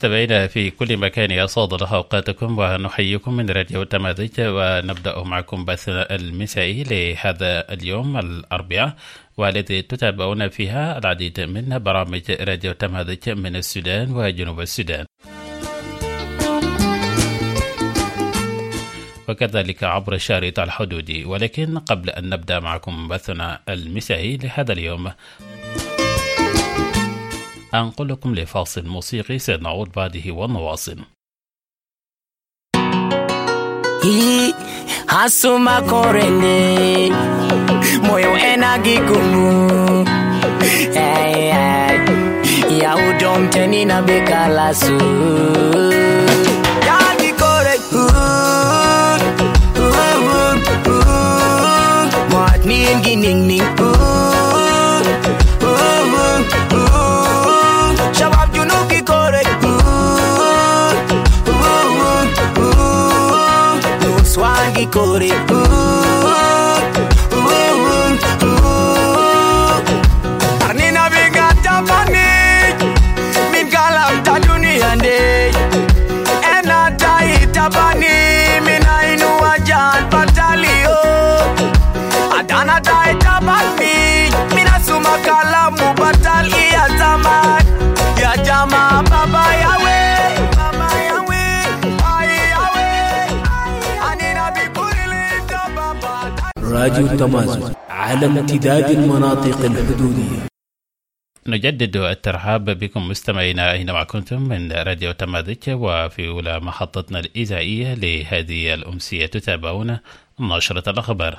مستمعينا في كل مكان يسعد الله أوقاتكم ونحييكم من راديو تمازج، ونبدأ معكم بثنا المسائي لهذا اليوم الأربعاء، والذي تتابعون فيها العديد من برامج راديو تمازج من السودان وجنوب السودان، وكذلك عبر الشريط الحدودي. ولكن قبل أن نبدأ معكم بثنا المسائي لهذا اليوم، أنقل لكم لفاصل موسيقي سنعود بعده ونواصل. Hasuma korene moyo enagi kumu ya udomteni na bekalasu yagi kore matni ning ning shabab junuki kore swagi kore arnina bigata pani min kalam ta dunia ne ena tai tabani min ainu wajan patalio adana tai tabani min asuma kalamu patali ya zaman ya jama baba yawe راديو تمازج على امتداد المناطق الحدودية. نجدد الترحاب بكم مستمعينا أينما كنتم من راديو تمازج، وفي أولى محطتنا الإذاعية لهذه الأمسية تتابعون نشرة الأخبار.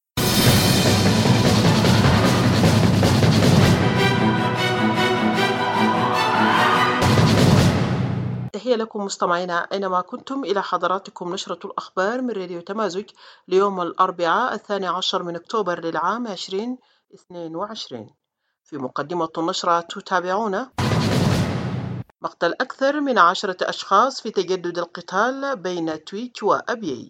تحية لكم مستمعينا أينما كنتم، إلى حضراتكم نشرة الأخبار من راديو تمازج ليوم الأربعاء 12 من أكتوبر للعام 2022. في مقدمة النشرة تتابعون مقتل أكثر من 10 أشخاص في تجدد القتال بين تويتش وأبيي.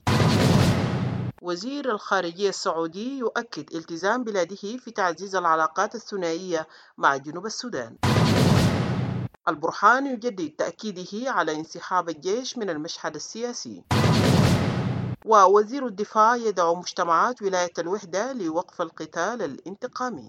وزير الخارجية السعودي يؤكد التزام بلاده في تعزيز العلاقات الثنائية مع جنوب السودان. البرهان يجدد تأكيده على انسحاب الجيش من المشهد السياسي. ووزير الدفاع يدعو مجتمعات ولاية الوحدة لوقف القتال الانتقامي.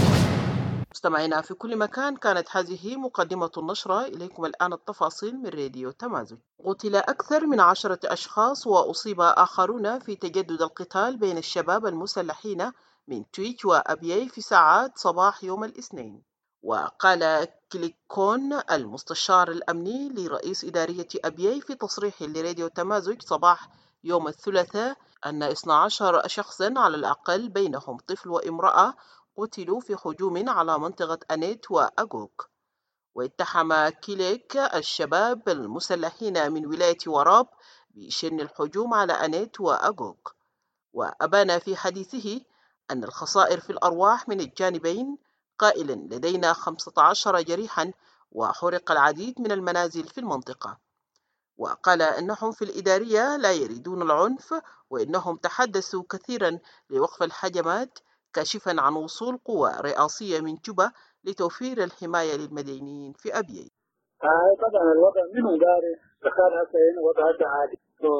مستمعينا في كل مكان، كانت هذه مقدمة النشرة، إليكم الآن التفاصيل من راديو تمازج. قتل أكثر من 10 أشخاص وأصيب آخرون في تجدد القتال بين الشباب المسلحين من تويتش وأبيي في ساعات صباح يوم الاثنين. وقال كليكون المستشار الأمني لرئيس إدارية أبيي في تصريح لراديو تمازج صباح يوم الثلاثاء أن 12 شخصا على الأقل بينهم طفل وامرأة قتلوا في هجوم على منطقة أنيت وأغوك. واتهم كليك الشباب المسلحين من ولاية وراب بشن الهجوم على أنيت وأغوك. وأبان في حديثه أن الخسائر في الأرواح من الجانبين، قائلا لدينا 15 جريحا وحرق العديد من المنازل في المنطقة. وقال أنهم في الإدارية لا يريدون العنف، وإنهم تحدثوا كثيرا لوقف الهجمات، كاشفا عن وصول قوى رئاسية من جوبا لتوفير الحماية للمدنيين في أبيي. طبعا الوضع منه داري تخيل هسه هنا وضع عادي،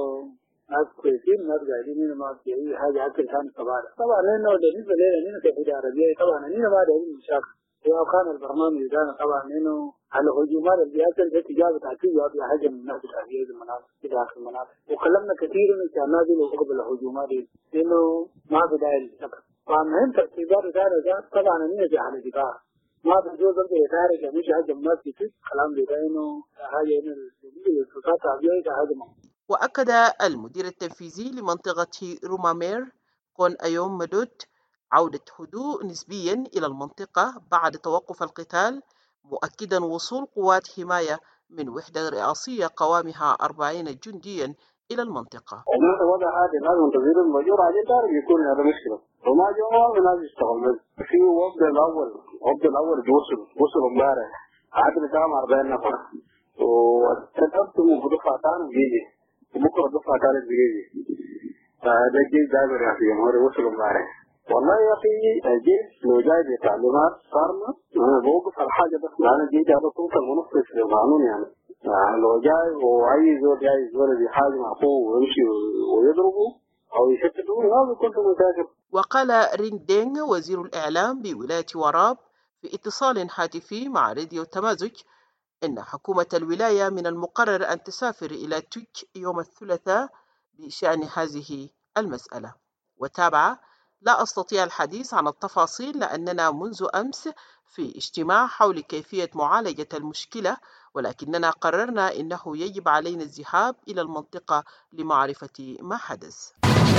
ناس كويسين، ناس قاعدين هنا ما في أي حاجة أكل ثاني طبعا لأنه بالنسبة لنا كإدارة عربية طبعا هنا ما دايرين مشاكل. لو كان البرنامج ده طبعا إنه على هجومات اللي بيحصل ده تجارة تعطيه وابي حاجة من الناس العربية في المناطق في داخل المناطق، وكلمنا كثير إنه كان نازل وقبل الهجومات دي إنه ما في داعي للشكل. فمهم ترتيبات ده طبعا هنا في على دفاع ما بجوز أنت يتعرف مش حاجة الناس كتير كلام ده إنه حاجة إنه السلطات العربية كحاجة. وأكد المدير التنفيذي لمنطقة رومامير كون أيوم مدود عودة هدوء نسبيا إلى المنطقة بعد توقف القتال، مؤكدا وصول قوات حماية من وحدة رئاسية قوامها 40 جنديا إلى المنطقة. الوضع هذا لازم تغيير المجور عليه دارج يكون هذا مشكلة، وما جوا من هذا يشتغل بس في وفد الأول وصل امبارح عدد كام 40 نفر، وتكتبت من دفعة ثانية بيجي وبكرة دفعة ثالث بيجي، فهذا الجيش داير يا أخي هو وصل امبارح. والله يا أخي الجيش لو جاي بتعليمات صارمة أنا بوقف على حاجة بس، أنا الجيش هذا سلطة المنفذ للقانون يعني لو جاي وأي زول جاي زول بيحاجم أخوه ويمشي ويضربه أو يشتته ما بيكون في مشاكل. وقال رينغ دينغ وزير الإعلام بولاية وراب في اتصال هاتفي مع راديو تمازج إن حكومة الولاية من المقرر أن تسافر إلى توج يوم الثلاثاء بشأن هذه المسألة. وتابع: لا أستطيع الحديث عن التفاصيل لأننا منذ أمس في اجتماع حول كيفية معالجة المشكلة، ولكننا قررنا إنه يجب علينا الذهاب إلى المنطقة لمعرفة ما حدث.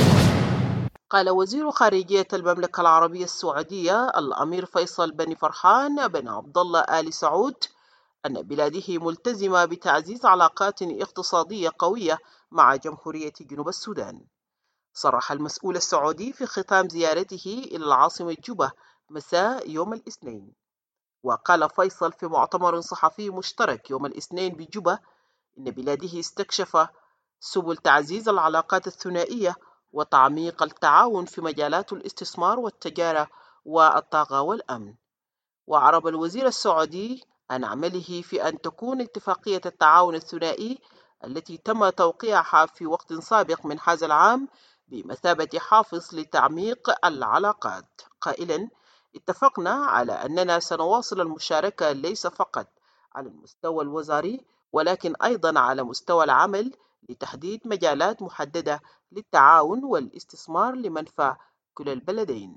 قال وزير خارجية المملكة العربية السعودية الأمير فيصل بن فرحان بن عبد الله آل سعود أن بلاده ملتزمة بتعزيز علاقات اقتصادية قوية مع جمهورية جنوب السودان. صرح المسؤول السعودي في ختام زيارته إلى العاصمة جوبا مساء يوم الاثنين. وقال فيصل في مؤتمر صحفي مشترك يوم الاثنين بجوبا إن بلاده استكشف سبل تعزيز العلاقات الثنائية وتعميق التعاون في مجالات الاستثمار والتجارة والطاقة والأمن. وأعرب الوزير السعودي عن عمله في أن تكون اتفاقية التعاون الثنائي التي تم توقيعها في وقت سابق من هذا العام بمثابة حافز لتعميق العلاقات، قائلا: اتفقنا على أننا سنواصل المشاركة ليس فقط على المستوى الوزاري ولكن أيضا على مستوى العمل لتحديد مجالات محددة للتعاون والاستثمار لمنفعة كل البلدين.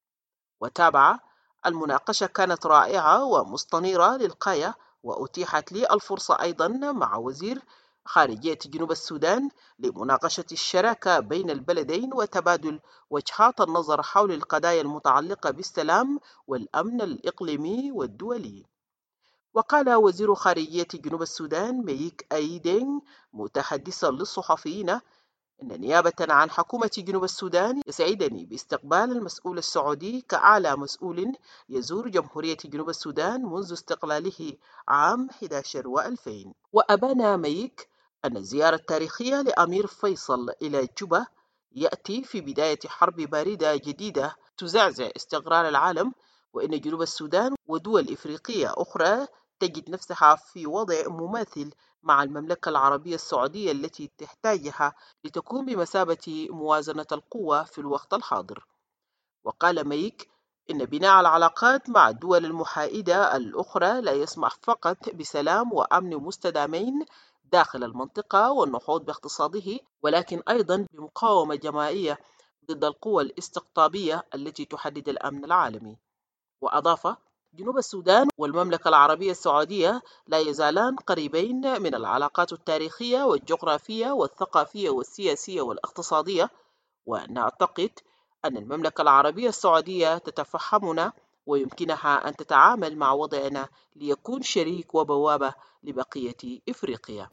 وتابع: المناقشة كانت رائعة ومستنيرة للغاية، وأتيحت لي الفرصة أيضا مع وزير خارجية جنوب السودان لمناقشة الشراكة بين البلدين وتبادل وجهات النظر حول القضايا المتعلقة بالسلام والأمن الإقليمي والدولي. وقال وزير خارجية جنوب السودان ميك أيدينغ متحدثا للصحفيين إن نيابة عن حكومة جنوب السودان يسعدني باستقبال المسؤول السعودي كأعلى مسؤول يزور جمهورية جنوب السودان منذ استقلاله عام 11 و2000. وأبان ميك أن الزيارة التاريخية لأمير فيصل إلى جوبا يأتي في بداية حرب باردة جديدة تزعزع استقرار العالم، وإن جنوب السودان ودول إفريقية أخرى تجد نفسها في وضع مماثل مع المملكة العربية السعودية التي تحتاجها لتكون بمثابة موازنة القوة في الوقت الحاضر. وقال ميك إن بناء العلاقات مع الدول المحايدة الأخرى لا يسمح فقط بسلام وأمن مستدامين داخل المنطقة والنهوض باقتصاده، ولكن أيضا بمقاومة جماعية ضد القوى الاستقطابية التي تهدد الأمن العالمي. وأضاف: جنوب السودان والمملكة العربية السعودية لا يزالان قريبين من العلاقات التاريخية والجغرافية والثقافية والسياسية والاقتصادية، ونعتقد أن المملكة العربية السعودية تتفهمنا ويمكنها أن تتعامل مع وضعنا ليكون شريك وبوابة لبقية إفريقيا.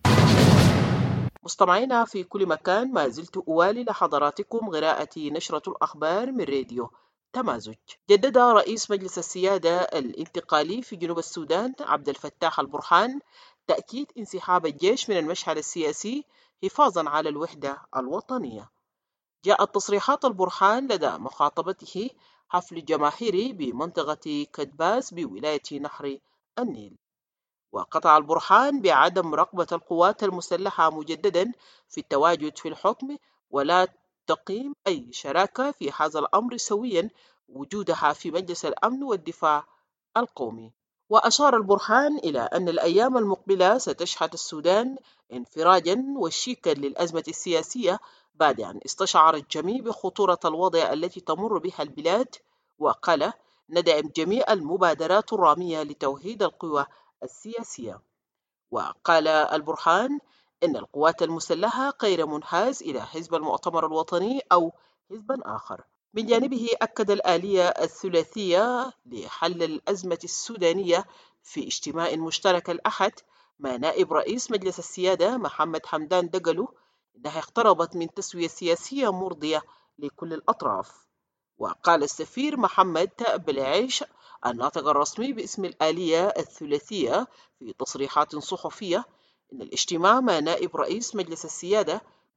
مستمعينا في كل مكان، ما زلت أوالي لحضراتكم قراءة نشرة الأخبار من راديو تمازج. جدد رئيس مجلس السيادة الانتقالي في جنوب السودان عبد الفتاح البرهان تأكيد انسحاب الجيش من المشهد السياسي حفاظا على الوحدة الوطنية. جاءت تصريحات البرهان لدى مخاطبته حفل جماهيري بمنطقة كدباس بولاية نهر النيل. وقطع البرهان بعدم رغبة القوات المسلحة مجددا في التواجد في الحكم ولا تقيم أي شراكة في هذا الأمر سويا وجودها في مجلس الأمن والدفاع القومي. وأشار البرهان إلى أن الأيام المقبلة ستشهد السودان انفراجا وشيكا للأزمة السياسية بعد أن استشعر الجميع بخطورة الوضع التي تمر بها البلاد. وقال: ندعم جميع المبادرات الرامية لتوحيد القوى السياسية. وقال البرهان إن القوات المسلحة غير منحاز إلى حزب المؤتمر الوطني أو حزب آخر. من جانبه أكد الآلية الثلاثية لحل الأزمة السودانية في اجتماع مشترك الأحد مع نائب رئيس مجلس السيادة محمد حمدان دقلو إنها اقتربت من تسوية سياسية مرضية لكل الأطراف. وقال السفير محمد بالعيش الناطق الرسمي باسم الآلية الثلاثية في تصريحات صحفية إن الاجتماع مع نائب رئيس مجلس السيادة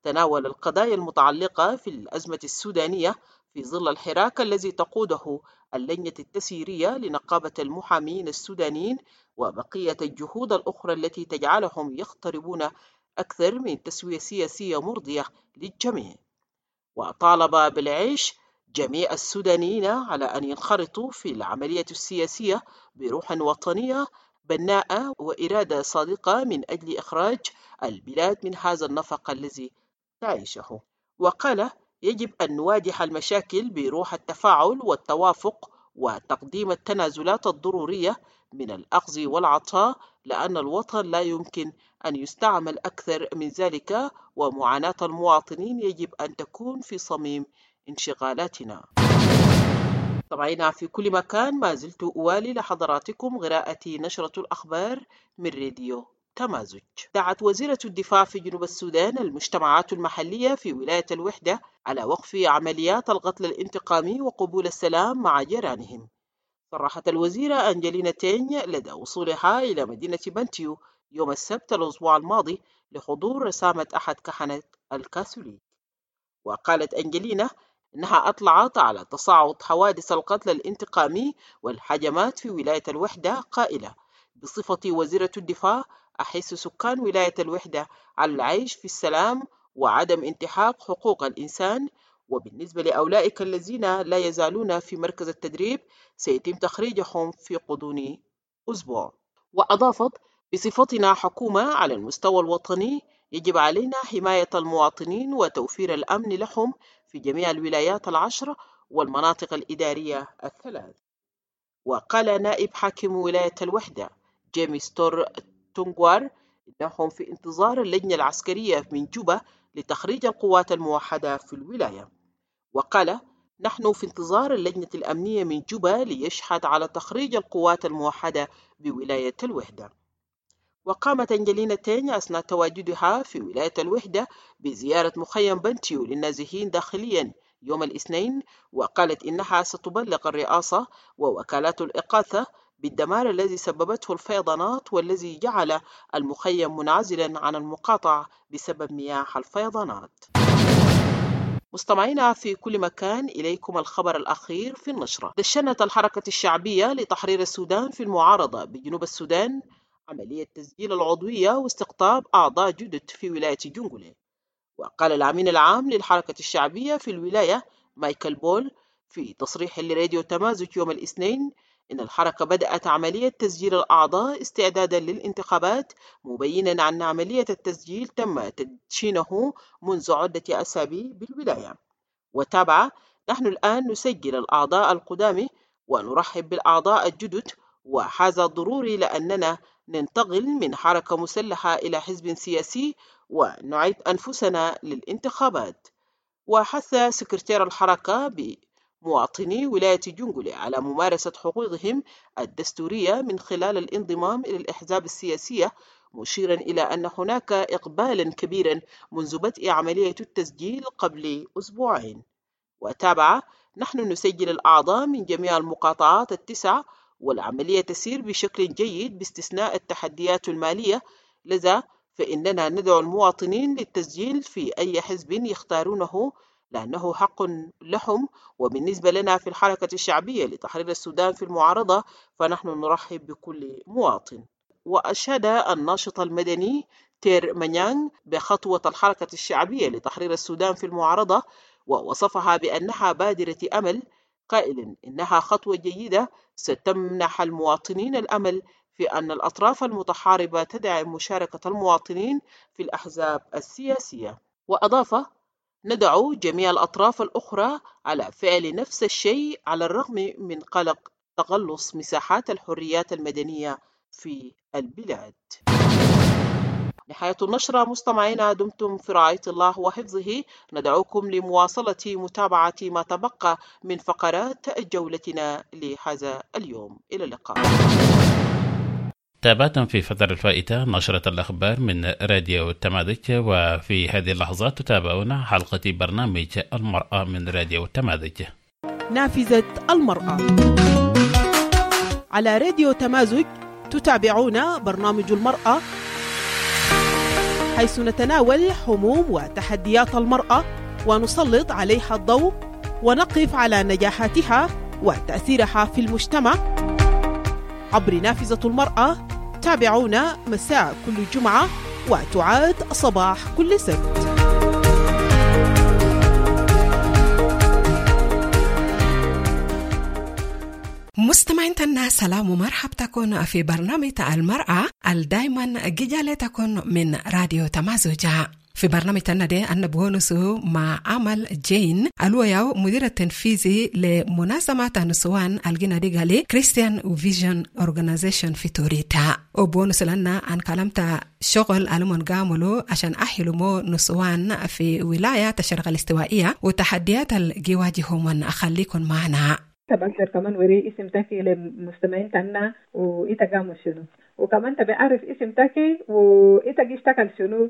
تناول القضايا المتعلقة في الأزمة السودانية في ظل الحراك الذي تقوده اللجنة التسييرية لنقابة المحامين السودانيين وبقية الجهود الأخرى التي تجعلهم يقتربون أكثر من تسوية سياسية مرضية للجميع. وطالب بالعيش جميع السودانيين على أن ينخرطوا في العملية السياسية بروح وطنية بناءة وإرادة صادقة من أجل إخراج البلاد من هذا النفق الذي تعيشه. وقال: يجب أن نواجه المشاكل بروح التفاعل والتوافق وتقديم التنازلات الضرورية من الأخذ والعطاء، لأن الوطن لا يمكن أن يستعمل أكثر من ذلك، ومعاناة المواطنين يجب أن تكون في صميم انشغالاتنا. طبعا في كل مكان ما زلت أوالي لحضراتكم قراءة نشرة الأخبار من راديو تمازج. دعت وزيرة الدفاع في جنوب السودان المجتمعات المحلية في ولاية الوحدة على وقف عمليات القتل الانتقامي وقبول السلام مع جيرانهم. صرحت الوزيرة أنجلينا تيني لدى وصولها إلى مدينة بنتيو يوم السبت الأسبوع الماضي لحضور رسامة أحد كهنة الكاثوليك. وقالت أنجلينا إنها أطلعت على تصاعد حوادث القتل الانتقامي والهجمات في ولاية الوحدة، قائلة: بصفتي وزيرة الدفاع أحث سكان ولاية الوحدة على العيش في السلام وعدم انتهاك حقوق الإنسان، وبالنسبة لأولئك الذين لا يزالون في مركز التدريب سيتم تخريجهم في غضون أسبوع. وأضافت: بصفتنا حكومة على المستوى الوطني يجب علينا حماية المواطنين وتوفير الأمن لهم في جميع الولايات 10 والمناطق الإدارية 3. وقال نائب حاكم ولاية الوحدة جيمس تور تونغوار إنهم في انتظار اللجنة العسكرية من جوبا لتخريج القوات الموحدة في الولاية. وقال: نحن في انتظار اللجنة الأمنية من جوبا ليشهد على تخريج القوات الموحدة بولاية الوحدة. وقامت أنجلينا تيني أثناء تواجدها في ولاية الوحدة بزيارة مخيم بنتيو للنازحين داخليا يوم الاثنين، وقالت إنها ستبلغ الرئاسة ووكالات الإغاثة بالدمار الذي سببته الفيضانات والذي جعل المخيم منعزلا عن المقاطعة بسبب مياه الفيضانات. مستمعينا في كل مكان، إليكم الخبر الأخير في النشرة. دشنت الحركة الشعبية لتحرير السودان في المعارضة بجنوب السودان عملية تسجيل العضوية واستقطاب أعضاء جدد في ولاية جنجولي. وقال الأمين العام للحركة الشعبية في الولاية مايكل بول في تصريح لراديو تمازج يوم الاثنين إن الحركة بدأت عملية تسجيل الأعضاء استعدادا للانتخابات، مبينا أن عملية التسجيل تم تدشينه منذ عدة أسابيع بالولاية. وتابع: نحن الآن نسجل الأعضاء القدامى ونرحب بالأعضاء الجدد، وهذا ضروري لأننا ننتقل من حركة مسلحة إلى حزب سياسي ونعد أنفسنا للانتخابات. وحث سكرتير الحركة بمواطني ولاية جنجولي على ممارسة حقوقهم الدستورية من خلال الانضمام إلى الأحزاب السياسية، مشيرا إلى أن هناك إقبالا كبيرا منذ بدء عملية التسجيل قبل أسبوعين. وتابع: نحن نسجل الأعضاء من جميع المقاطعات 9 والعملية تسير بشكل جيد باستثناء التحديات المالية، لذا فإننا ندعو المواطنين للتسجيل في أي حزب يختارونه لأنه حق لهم. وبالنسبة لنا في الحركة الشعبية لتحرير السودان في المعارضة فنحن نرحب بكل مواطن. وأشاد الناشط المدني تير مانيانغ بخطوة الحركة الشعبية لتحرير السودان في المعارضة ووصفها بأنها بادرة أمل، قائلا إنها خطوة جيدة ستمنح المواطنين الأمل في أن الأطراف المتحاربة تدعم مشاركة المواطنين في الأحزاب السياسية. وأضاف: ندعو جميع الأطراف الأخرى على فعل نفس الشيء على الرغم من قلق تقلص مساحات الحريات المدنية في البلاد. نهاية النشرة. مستمعينا، دمتم في رعاية الله وحفظه. ندعوكم لمواصلة متابعة ما تبقى من فقرات جولتنا لهذا اليوم. إلى اللقاء. تابعتم في فترة الفائتة نشرة الأخبار من راديو تمازج، وفي هذه اللحظات تتابعون حلقة برنامج المرأة من راديو تمازج. نافذة المرأة على راديو تمازج. تتابعون برنامج المرأة حيث نتناول هموم وتحديات المرأة ونسلط عليها الضوء ونقف على نجاحاتها وتأثيرها في المجتمع عبر نافذة المرأة. تابعونا مساء كل جمعة وتعاد صباح كل سبت. مستمعينا سلام ومرحبتكم في برنامج المرأة الدائما جيجالتكم من راديو تمازوجة. في برنامجنا ده أنا بونسو مع عمل جين الوياو مدير التنفيذي لمنظمة نسوان الجنة دي غالي كريستيان فيجن أورغانيزيشن في توريتا. وبونس لنا عن كلامتا شغل ألمون قاملو عشان أحلمو نسوان في ولاية الشرق الاستوائية وتحديات الجواجههم. أخليكم معنا. تبقى كمان وري اسم تاكي للمستمعين تاعنا وإيتا قاموا شنو، وكمان تبقى عارف اسم تاكي وإيتا جيشتكل شنو.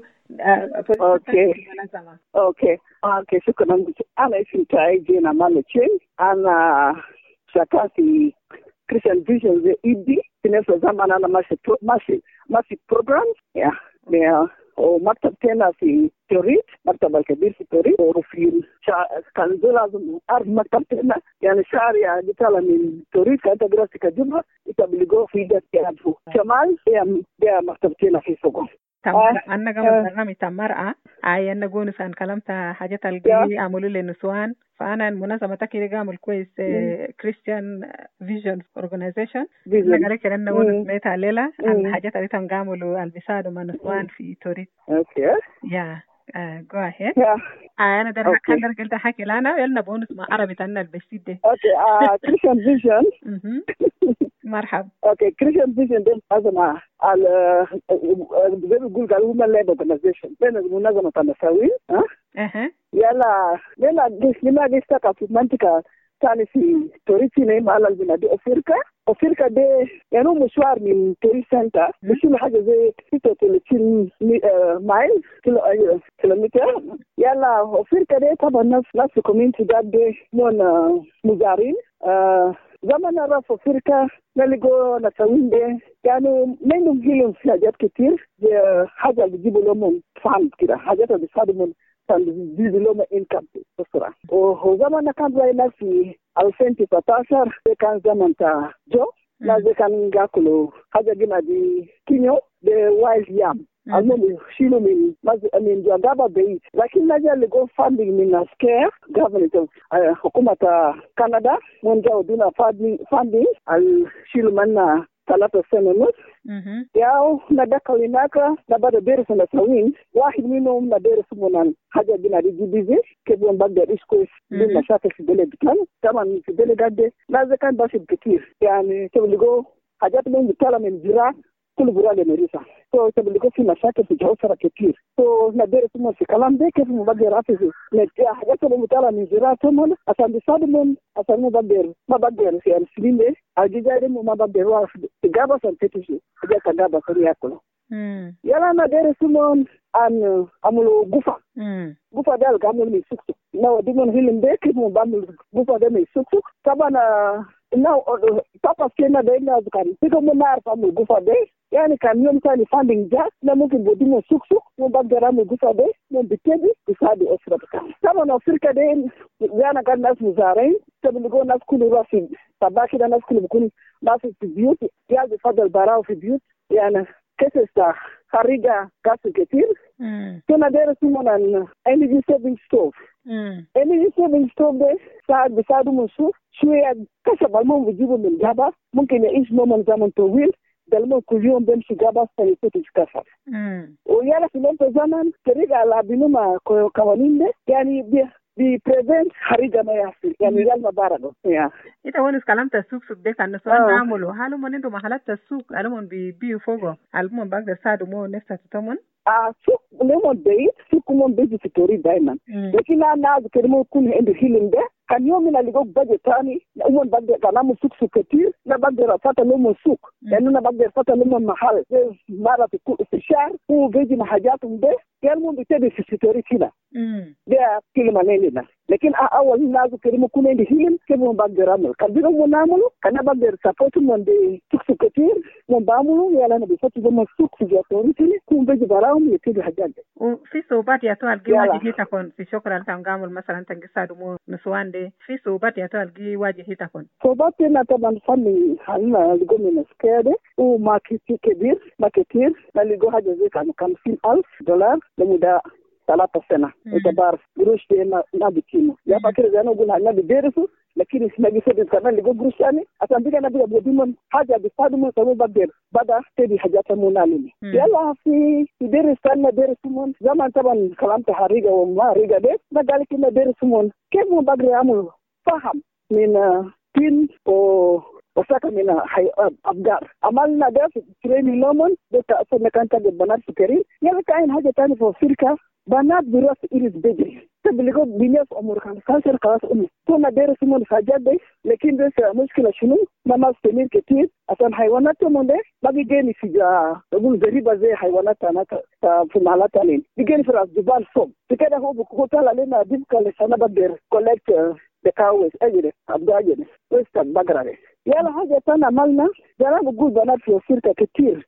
اوكي شكرا. انا اسمي تاعي جينا مالتشي، انا شغال في كريستيان فيجن زي ايدي في نفس الزمن. انا ماشي بروجرام ومكتب تنا في توريت، مكتب الكبير في توريت، وفي كان زي لازم أعرف مكتب تنا يعني شعر يعني بتالا من توريت كانت دراسة كجمعة يتبلغوا في ده كيادفو شمال ده مكتب تنا في سوق. أنا قام برنامج المرأة أنا قوني سان كلامت حاجات الجي عملوا للنسوان، فأنا المنظمة تاكي قاموا كويس كريستيان فيجن أورغانيزيشن. أنا قالك أنا قوني سمعت عليها عن حاجات اللي تنقاموا البساد وما نسوان في توريت. أوكي. go ahead. أنا ده كان قلت حكي لنا يلنا بونس مع عربي تنا البسيط ده. أوكي. كريستيان فيجن. مرحب. اوكي كريستيان فيجن ده منظمه على زي ما بيقول قالوا هم الليبر اورجانيزيشن بين المنظمه النسويه يلا لما دي استقى في منطقه ثانيه في توريتي نيم على البلاد افريقيا ده يعني مشوار من توريت سنتر بشيل حاجه زي 36 مايل كيلومتر. يلا افريقيا ده طبعا نفس الكوميونتي ده من مزارين زمان نعرف أفريقيا نلقوا نسوين ده يعني منهم فيهم في حاجات كتير حاجة اللي بيجيبوا لهم فهم كده حاجات اللي بيصادموا كان بيجيبوا لهم إنكم بسرعة. وزمان كان زي ناس في 2019 كان زمان تاع جو ناس كان يأكلوا حاجة جنا دي كينيو ده وايلد يام المهم يشيلوا من جوجابا بعيد، لكن نجا لقوا فاندنج من سكير government حكومة كندا من جاوا دونا فاندنج يشيلوا منا 3 سنة ونص. ياو ندخل هناك نبدأ درس نسوين، واحد منهم ندرس من حاجة جنا دي جي كيف نبدأ إيش كويس من مشاكل في البلد كان طبعا في البلد قد لازم كان باشد كتير يعني كيف لقوا حاجات من بتطلع من زراعة كل براد مريسا تبلغوا في مشاكل في جوسرة كتير ندرس من في كلام ده كيف مبادر رافضي حاجات اللي مطالعة من زراعتهم عشان بيصادمون عشان ما بقدر في السنين ده الجزائر ما بقدر واقف تجابة سنتيجي حاجات تجابة سريعة يلا ندرس من أن عملوا غفا ده الكامل من سكسك لو ديمون هيلم ده كيف مبامل غفا ده من سكسك طبعا إنه طبعا كنا دايما كان تيجوا نعرف عمل غفا ده يعني كان يوم ثاني فاندنج جاء لا ممكن بديمون سكسك وبقدر عمل غفا ده من بتجي بساعد أسرة طبعا أفريقيا ده يعني كان ناس مزارعين تبلغوا ناس كل راسي طبعا كده ناس كل بيكون ناس في بيوت يعني فضل براو في بيوت يعني كيسة خارجة كاس كتير كنا دارسين من energy saving stove energy saving stove ده بيساعدوا من شوية كسب المهم بيجيبوا من جابة ممكن يعيش من زمن طويل ده المهم كل يوم بيمشي جابة سيكون يتكسر ويالا في نفس الزمن طريقة لابينو مع قوانين ده يعني بيبريفنت حريقة ما يحصل يعني يلا بارده إذا ونس كلامت السوق ده كان نسوان نعمله هل هم عنده محلات السوق هل بيبيعوا فوقه هل هم بقدر ساعدوا مو نفسه تتمن سوق لهم بعيد سوق هم بيجي في توريد دايما لكن أنا أذكر مو يكون عنده هيلين ده كان يومنا اللي جو بجي تاني أمون بقدر كلام سوق كتير لا بقدر أفتح لهم سوق لأنه أنا بقدر أفتح لهم محل مرة في الشهر هو بيجي محاجاتهم ده يالمون بتبي في ستوري كده ده كلمة لنا لكن أول ناس كلمة كنا عندهم كم بقدر أعمل كان بينهم نعمله كنا بقدر سافرت من دي سوق كتير من بعمله يلا أنا بفتح لهم سوق في ستوري كده كم بيجي براهم يتبي حاجات وفي صوبات يا توال جي واجهي تكون في شكرا تنعمل مثلا تنقصادمو نسوان دي في صوبات يا توال جي واجهي تكون صوباتنا طبعا فني حنا لقوا من سكادة وماركتي كبير ماركتير لقوا حاجة زي كان $50,000 لمدة 3 سنة اعتبار قروش دي ما بكينه يا فاكر زي أنا أقول هنا بدرسوا لكن اسمه جسد كمان لقوا قروش يعني عشان بيجي أنا بيجي من حاجة بيستخدموا سووا بقدر بدأ تبي حاجات منالين يلا في درس كنا درسون زمان طبعا كلام تحريجة وما ريجة ده ما قال كنا درسون كيف ما بقدر يعمل فهم من تين وساكن من أبجار عملنا ده في تريني لومون ده تأثير كان تجد بنات سكري يلا كاين حاجة تانية في أفريقيا بنات براس إيريس بيجري تبلغوا بنياس أمور كان سانسر خلاص كنا درس من حاجات ده لكن ده مشكلة شنو ما مستمر كتير عشان حيوانات من ده ما بيجيني في أقول غريبة زي حيوانات أنا في مالات علين بيجيني في راس جبال صوب كده هو بقول علينا ديك لسنا بقدر collect the cows أجري أبدا أجري ويستك بقرة يلا حاجة تانية عملنا أنا بقول بنات في أفريقيا كتير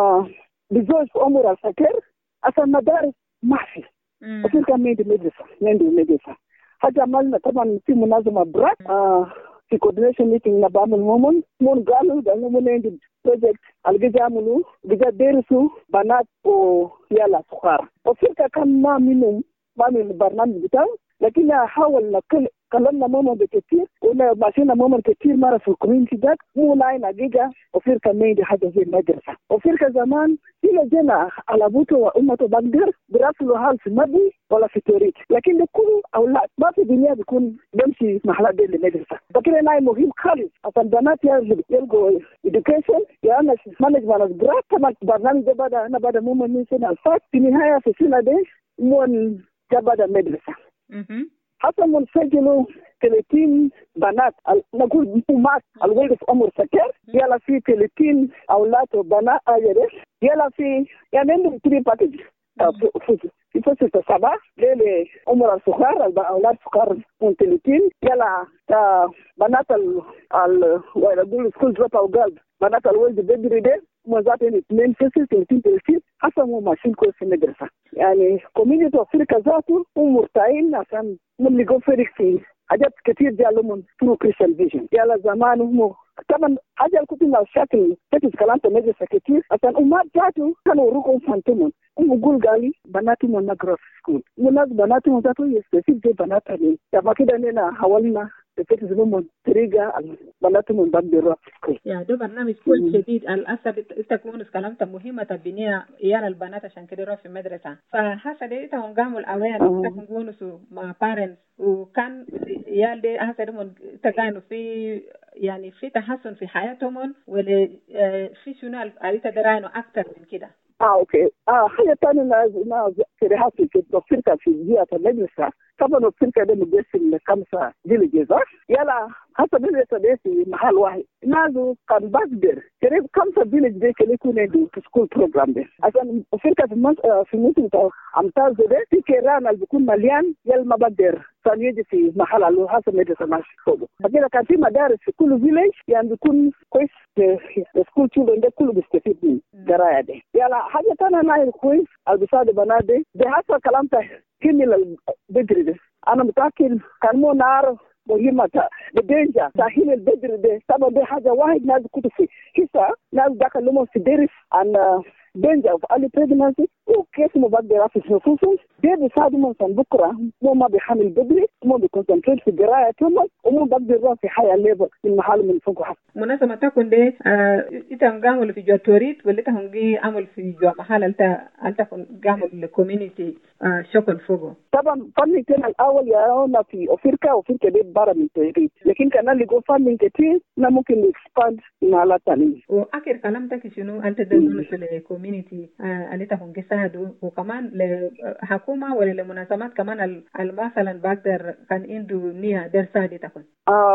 بزوج في أمور الفكر عشان مدارس ما في أفريقيا ميدي مدرسة حاجة عملنا طبعا في منظمة براك في coordination meeting نبعمل مون قالوا ده مون عندي project الجزء عملوا جزء درسوا بنات ويلا صغار أفريقيا كان ما من البرنامج بتاعه لكن أحاول كلمنا ماما بكتير ولا ماشينا ماما كتير مرة في الكوميونتي ده مو لاين حقيقة أفريقيا ما عندي حاجة زي المدرسة أفريقيا زمان في لجنة على بوته وأمته بقدر براسلوا حال في مبني ولا في توريت لكن ده كله أولاد ما في الدنيا بيكون بمشي محلات دي المدرسة لكن أنا مهم خالص عشان بنات يلقوا education يا أنا مانجمنت براك كمان برنامج ده بدأ أنا بدأ ماما من سنة الفات في النهاية في السنة دي مون بدأ مدرسة حتى منسجلوا 30 بنات نقول بومات الولد في عمر سكر يلا في 30 أولاد وبنات يلا في يعني عندهم 3 باكج في فصل 7 ليلة عمر الصغار الأولاد صغار من 30 يلا بنات ويقولوا سكول دروب أو جالد بنات الولد بدري ده مزاتين 2 فصل 30 حسب ما ماشيين كويس في المدرسة يعني كوميونيتي أفريقيا ذاته هم مرتاحين عشان من اللي فرق في حاجات كتير جالهم من ثرو كريستيان فيجن يلا زمان هم طبعا حاجة اللي كنت شكل تجد كلام مدرسة كتير عشان أمات ذاته كانوا روكم فانتمون يقول قالي بناتهم نقرأ في سكول وناس بناتهم ذاته يستفيد زي بناتهم يعني كده إننا حاولنا تفتح لهم طريقة بناتهم بقدر يا ده برنامج كل شديد الأسد تكون كلامته مهمة تبنيها عيال البنات عشان كده يروحوا في المدرسة فهسه ده تهم قاموا الأوان تكونوا مع parents وكان عيال ده هسه ده تكانوا في يعني في تحسن في حياتهم ولا في شنو عريت درانو أكتر من كده اوكي حاجه ثانيه لازم في أفريقيا في جهه المدرسه طبعا أفريقيا ده مقسم 5 فيليجز يلا حتى مدرسه دي في محل واحد لازم كان بقدر قريب 5 فيليج دي كان يكون عنده سكول بروجرام ده عشان أفريقيا في الموسم بتاع امتاز ده في كيران اللي بيكون مليان يلا ما بقدر كان يجي في محل اللي حسب مدرسه ماشي فوق بعدين كان في مدارس في كل فيليج يعني بيكون كويس السكول تشيلدرن ده كله بيستفيد من القرايه دي يلا حاجه ثانيه انا كويس البساط بنات دي حتى كلام كمل البدري ده انا متاكد كان مو نار مهمة بدينجا تأهيل البدري ده طبعا دي حاجة واحد ناس كتب في كيسا ناس داخل لهم في درس عن دينجا في أي بريجنانسي وكيف مبادرة في نفوسهم دي بيساعدوا من بكرة ما بيحمل بدري وما بيكونسنتريت في قراءتهم وما بيقدروا في حياة ليبر من محل من فوق حق مناسبة تكون دي إتهم في جو توريت ولا إتهم عمل في جو محل أنت قاموا الكوميونيتي شكل فوقه طبعا فني كان الأول يراونا في أفريقيا دي برا من توريت لكن كان اللي جو فني كتير لا ممكن نكسباند مع لا تاني وآخر كلامتك شنو أنت دلوقتي في الكوميونيتي كوميونيتي اللي تكون قسادوا وكمان لحكومة ولا لمنظمات كمان مثلا بقدر كان عنده نية درسادي تكون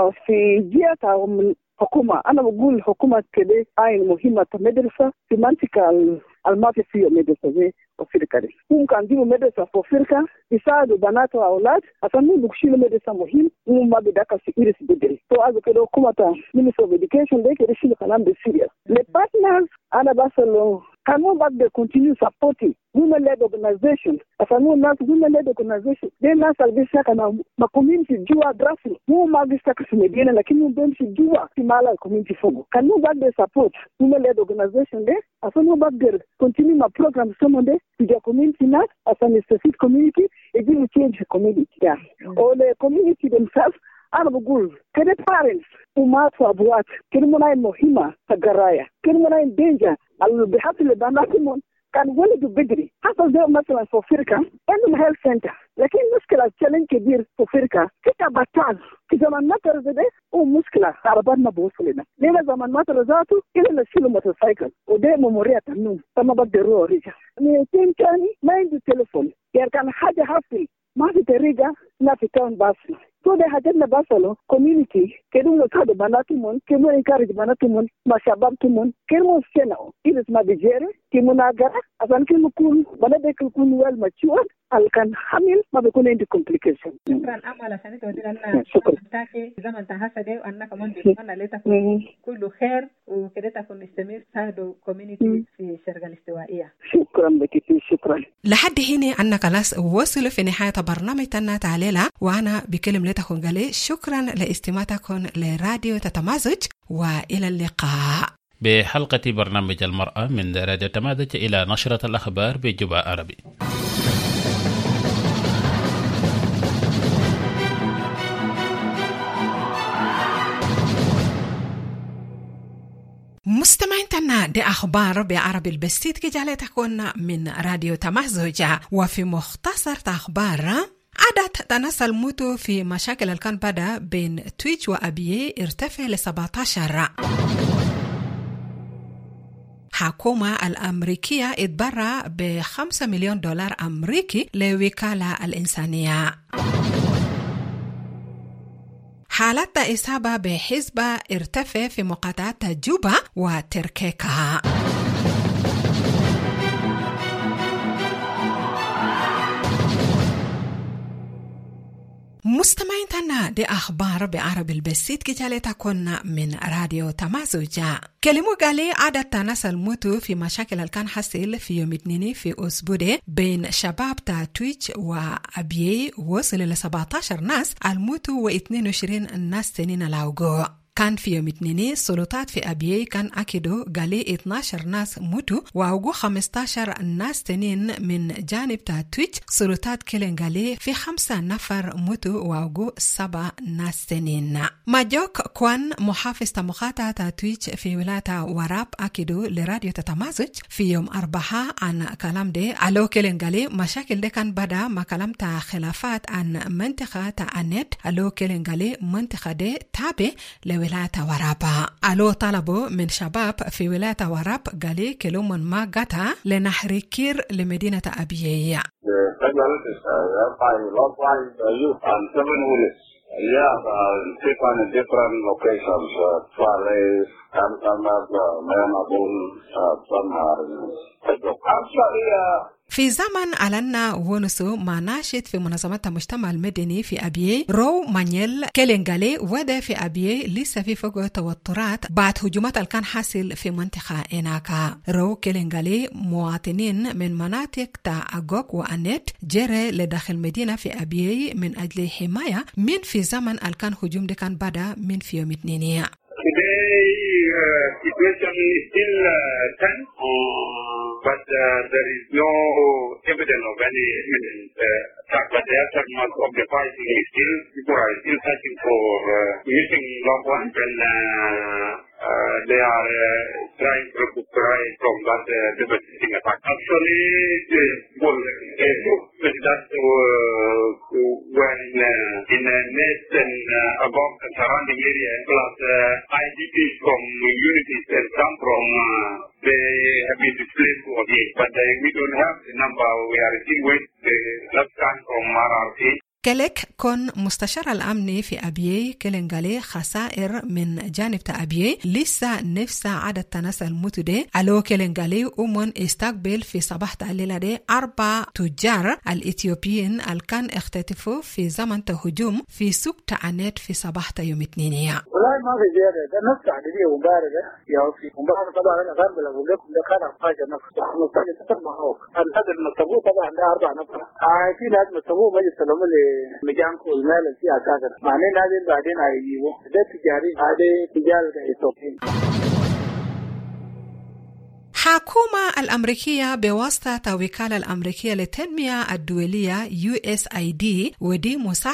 في جهة حكومة. أنا بقول الحكومة كده عين مهمة مدرسة في منطقة ما فيه مدرسة زي وفرقة دي. هم كان ديموا مدرسة في فرقة يساعدوا بنات وأولاد عشان هم بيشيلوا مدرسة مهم هم ما بدأك في إيرس بدري. أذا كده حكومة Ministry of Education ده كده شيلوا كلام بالسيريس. للبارتنرز أنا بسأله كانوا بقدر continue supporting women-led organization. عشان الناس women-led organization ده الناس اللي بيشتغلوا مع community جوا دراسي مو ما بيشتغلوا في مدينة لكن هم بيمشي جوا في مالا community فوق. كانوا بقدر support women-led organization ده عشان هم بقدر continue مع program someone ده في the community ناس عشان يستفيد community يجي change the community يعني or the community themselves. أنا بقول كده parents ومات وأبوات كده مناين مهمة تجرايا كده مناين danger اللي بيحصل لبناتهم كان ولدوا بدري حصل ده مثلا في فرقة عندهم هيلث سنتر لكن مشكلة تشالنج كبير في فرقة كده بطال في زمان ما ترزده ومشكلة عرباتنا بوصلنا لنا زمان ما ترزاته كده نشيله موتوسيكل وده ممورية النوم فما بقدروا رجع ميتين تاني ما عنده تليفون يعني كان حاجة حصل ما في طريقة ما في تاون باسل ده حاجتنا باسلو كوميونيتي كده وصاد بناتهم كده انكارج بناتهم مع شبابهم كده سنة إذا ما بيجري كده ناقة عشان كده نكون بنادك نكون ويل ماتشور اللي كان حامل ما بيكون عندي كومبليكيشن. شكرا أمل عشان تودي لنا تاكي زمن تحسده وأنا كمان بنتمنى لتكون كله خير وكده تكون نستمر ساعدوا كوميونيتي في الشرق الاستوائية. شكرا لك شكرا. لحد هنا أنا خلاص وصل في نهاية برنامجنا تعليلا وأنا بكلم لتكون قالي شكرا لاستماعتكم لراديو تتمازج وإلى اللقاء. بحلقة برنامج المرأة من راديو تمازج إلى نشرة الأخبار بجبع عربي. مستمعيننا دي أخبار بعربي البسيط كجالة تكون من راديو تمازج وفي مختصر أخبار عدد تنسى الموت في مشاكل اللي كان بدأ بين تويتش وأبيه ارتفع ل 17. حكومة الأمريكية اتبرع ب$5 مليون أمريكي لوكالة الإنسانية. حالات إصابة بحزبة ارتفع في مقاطعات جوبا وتركيكا. مستمعيننا دي أخبار بعربي البسيط كجالة تكون من راديو تمازج. كلمة قالي عدد تناس الموت في مشاكل اللي كان حصل في يوم اثنين في أسبوع بين شباب تا تويتش وأبيه وصل ل 17 ناس الموت و22 ناس تانيين لاوغو. كان في يوم اثنين سلطات في أبيه كان أكدوا قالي 12 ناس موتوا وأوجو 15 ناس تانيين من جانب تا تويتش سلطات كلين قالي في 5 نفر موتوا وأوجو 7 ناس تانيين. ماجوك كوان محافظ مقاطعة تا تويتش في ولاية وراب أكدوا لراديو تتمازج في يوم 4 عن كلام ده ألو كلين قالي مشاكل ده كان بدأ ما كلام تا خلافات عن منطقة تا النت ألو كلين قالي منطقة ده تابع ولاية ورابا. ألو طلبوا من شباب في ولاية وراب قالي كلهم ما قطع لنحركير لمدينة أبيية. different locations, Fales, Kantanar, Mayamabul, في زمن أعلنا ونسو مع ناشط في منظمة المجتمع المدني في أبيي رو مانيل كيلينغالي وده في أبيي لسه في فوق توترات بعد هجومات اللي كان حاصل في منطقة إناكا. رو كيلينغالي مواطنين من مناطق تا أغوك وأنت جرى لداخل مدينة في أبيي من أجل حماية من في زمن اللي كان هجوم ده كان بدأ من في يوم اثنين. Today, situation is still tense, but there is no evidence of any imminent attack. But the aftermath of the fighting is still, people are still searching for missing loved ones, and they are trying to recuperate from that devastating attack. Actually, that were in nest and above the surrounding area, plus IDPs from communities that come from, they have been displaced again. But we don't have the number. We are still waiting the last time from RRC. كلك كون مستشار الأمني في أبيي كلنغالي خسائر من جانب أبيي لسه نفس عدد تناس الموتودي ألو كلنغالي أمون استقبل في صباح الليلة دي 4 تجار الإثيوبيين الكان اختطفوا في زمن هجوم في سوق تعنت في صباح يوم اثنين. والله ما في زيادة ده نفس عددية ومبارده يا في ومبارده طبعا أنا غامل أقول لكم ده كان حاجة نفس مستجد تسر معروف هذا المستوى طبعا ده 4 نفر في ناس مستوى مجلس العمل مجانكو المال في أساسا معناه هذين بعدين هيجيبوا ده تجاري هذا تجارة إثيوبيين. الحكومة الأمريكية بواسطة الوكالة الأمريكية للتنمية الدولية USAID ودي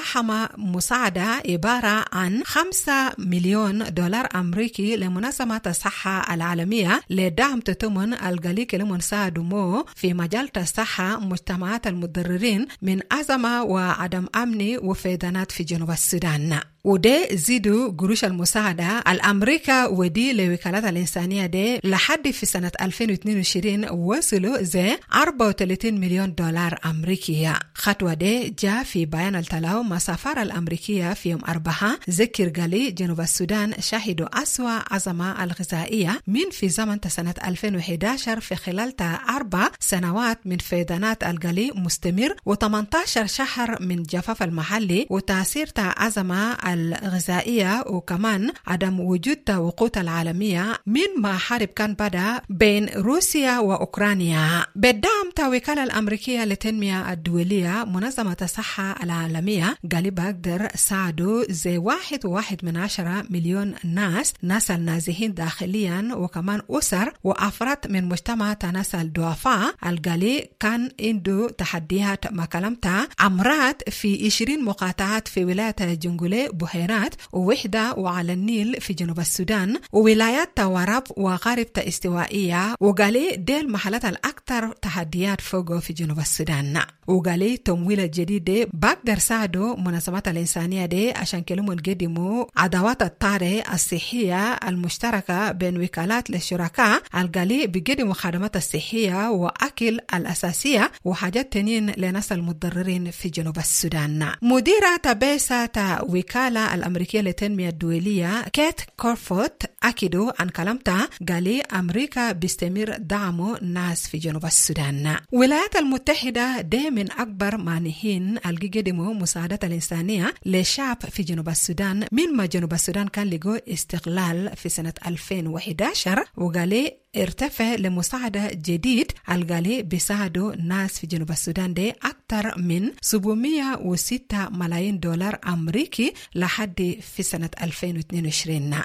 مساعدة عبارة عن $5 مليون أمريكي لمنظمة الصحة العالمية لدعم تتمن الغليك لمنساعدمو في مجال الصحة مجتمعات المتضررين من أزمة وعدم أمن وفيضانات في جنوب السودان. وده زيدوا قروش المساعدة الأمريكا ودي لوكالات الإنسانية دي لحد في سنة 2022 وصلوا زي $34 مليون أمريكية. خطوة دي جاء في بيان التلاو مع السفارة الأمريكية في يوم 4 ذكر قالي جنوب السودان شهدوا أسوأ أزمة الغذائية من في زمن سنة 2011 في خلال 4 سنوات من فيضانات القلي مستمر و18 شهر من جفاف المحلي وتأثير أزمة الغذائية وكمان عدم وجود توقيت العالمية من ما حرب كان بدأ بين روسيا وأوكرانيا. بالدعم الوكالة الأمريكية للتنمية الدولية منظمة الصحة العالمية قال بقدر ساعدوا زي 1.1 مليون ناس النازحين داخليا وكمان أسر وأفراد من مجتمع ناس الضعفاء. القالي كان عنده تحديات مكالمتها أمراض في 20 مقاطعات في ولاية جنجولي بحيرات ووحدة وعلى النيل في جنوب السودان وولايات وراب وغرب استوائية. وقالي دي المحلات الأكثر تحديات فوقه في جنوب السودان. وقالي تمويل الجديد دي بقدر ساعدوا منظمات الإنسانية دي عشان كلمون قدموا عدوات الطارئ الصحية المشتركة بين وكالات للشركاء. القالي بيقدموا خدمات الصحية وأكل الأساسية وحاجات تانيين لناس المتضررين في جنوب السودان. مديرة تبعثة وكالة الأمريكية للتنمية الدولية كيت كورفوت أكدوا عن كلامتها قالي أمريكا بيستمر دعمه ناس في جنوب السودان. الولايات المتحدة دي من أكبر مانحين القدموا مساعدة الإنسانية للشعب في جنوب السودان من ما جنوب السودان كان لقوا استقلال في سنة 2011. وقالي ارتفع لمساعدة جديد القالي بيساعدوا ناس في جنوب السودان دي أكثر من $706 ملايين أمريكي لحد في سنة 2022.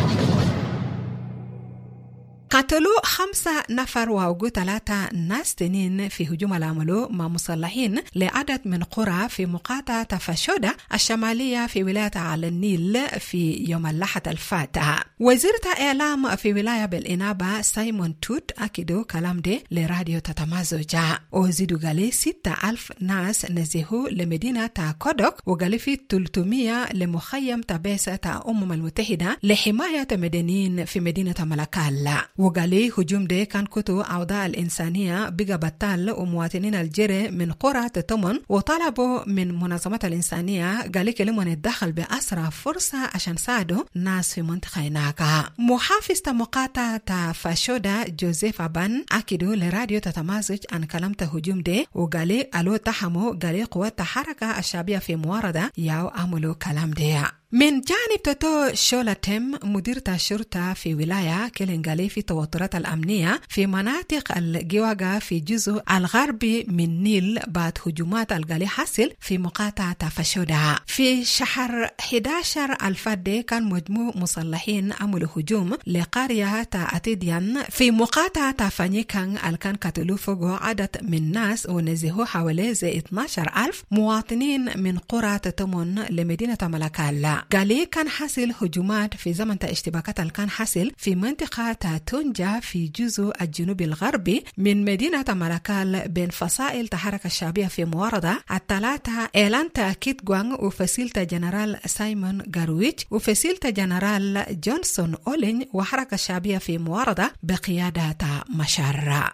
قتلوا 5 نفر ووقوا 3 ناس تانيين في هجوم العملوا مع مسلحين لعدد من قرى في مقاطعة فاشودا الشمالية في ولاية على النيل في يوم الأحد الفاتح. وزيرة إعلام في ولاية بالإنابة سايمون توت أكدوا كلام ده لراديو تتمازوجا. وزيدوا قالي 6,000 ناس نزهوا لمدينة كودوك وقالي في 300 لمخيم تبعثة المتحدة لحماية مدنيين في مدينة ملكال. وقالي هجوم ده كان كتو أوضاع الإنسانية بقى بطال ومواطنين الجري من قرى تتمن وطلبوا من منظمات الإنسانية قالي كلمون الدخل بأسرع فرصة عشان ساعدوا ناس في منطقة هناك. محافظ مقاطعة فاشودا جوزيف أبان أكدوا لراديو تتمازج عن كلام هجوم ده وقالي ألو تحمو قالي قوات حركة الشعبية في موارده ياو أملو كلام ده. من جانب توتو شولاتم مديرة الشرطة في ولاية كيلنغالي في توترات الأمنية في مناطق الجواغا في جزء الغربي من نيل بعد هجومات الغالي حاصل في مقاطعة فاشودا. في شهر 11 الفادي كان مجموع مسلحين عملوا هجوم لقرية أتيديان في مقاطعة فانيكان الكان قتلوا فوق عدد من ناس ونزهوا حوالي 12,000 مواطنين من قرى تتمن لمدينة ملكال. قالي كان حاصل هجومات في زمن اشتباكات اللي كان حاصل في منطقة تونجا في جزء الجنوب الغربي من مدينة مالاكال بين فصائل الحركة الشعبية في معارضة الثلاثة. إعلان تأكيد غوانغ وفصيلة جنرال سايمون غارويتش وفصيلة جنرال جونسون أولين وحركة الشعبية في معارضة بقيادة مشار.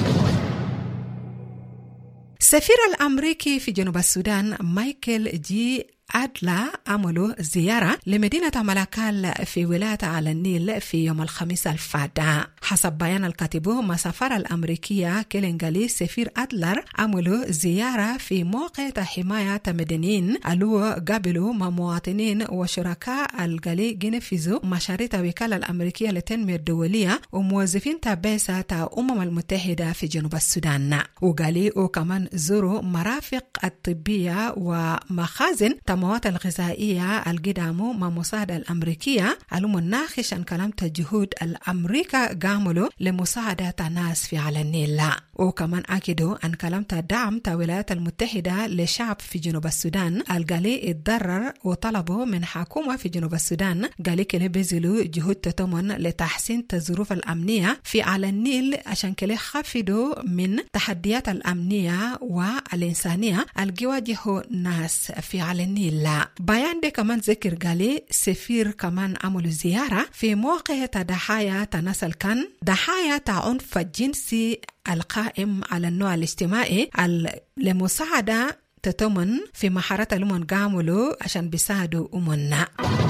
السفير الأمريكي في جنوب السودان مايكل جي أدلا عملوا زيارة لمدينة مالاكال في ولاية على النيل في يوم الخميس الفات. حسب بيان الكاتبه مع السفارة الأمريكية كيلينغالي سفير أدلر عملوا زيارة في موقع حماية مدنيين اللي قابلوا مع مواطنين وشركاء الغالي ينفذوا مشاريع الوكالة الأمريكية للتنمية الدولية وموظفين تابعة الأمم المتحدة في جنوب السودان. وقالي وكمان زوروا مرافق الطبية ومخازن المواد الغذائية القدامو مع مساعدة الأمريكية علوم الناخش عن كلام الجهود الأمريكا قاملوا لمساعدة الناس في على النيل. وكمان أكدوا عن كلام الدعم الولايات المتحدة للشعب في جنوب السودان القالي اتضرر وطلبوا من حكومة في جنوب السودان قالي كانوا بيزلوا جهود تتمن لتحسين الظروف الأمنية في على النيل عشان كده خفضوا من تحديات الأمنية والإنسانية الجواجه الناس في على النيل. بيان ده كمان ذكر قالي سفير كمان عملوا زيارة في موقع ضحايا تناسل كان ضحايا عنف الجنسي القائم على النوع الاجتماعي لمساعدة تتمن في محارات الأمم قاملوا عشان بيساعدوا أمنا.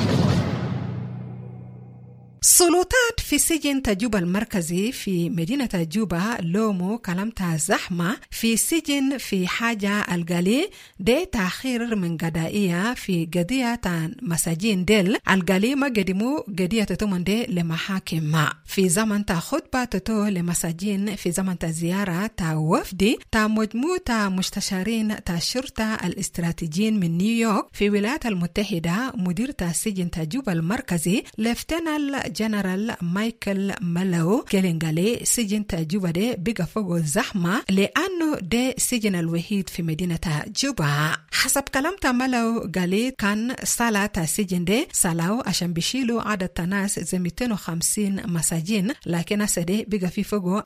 سلطات في سجن تجوبة المركزي في مدينة تجوبة لومو كلامتها زحمة في سجن في حاجة القالي دي تأخير من قضائية في قضية مساجين ديل القالي ما قدموا قضية تتمن دي لمحاكم في زمن خطبة تتو لمساجين في زمن زيارة وفدي مجموعة مستشارين الشرطة الاستراتيجيين من نيويورك في الولايات المتحدة. مدير سجن تجوبة المركزي لفتنال جنرال مايكل مالو كيلينغالي سجن تجوبة دي بقى فوق الزحمة لأنه ده سجن الوحيد في مدينة تجوبة. حسب كلام مالو قالي كان صالة سجن دي صلاو عشان بيشيلوا عدد ناس زي 250 مساجين لكن سدي بقى في فوق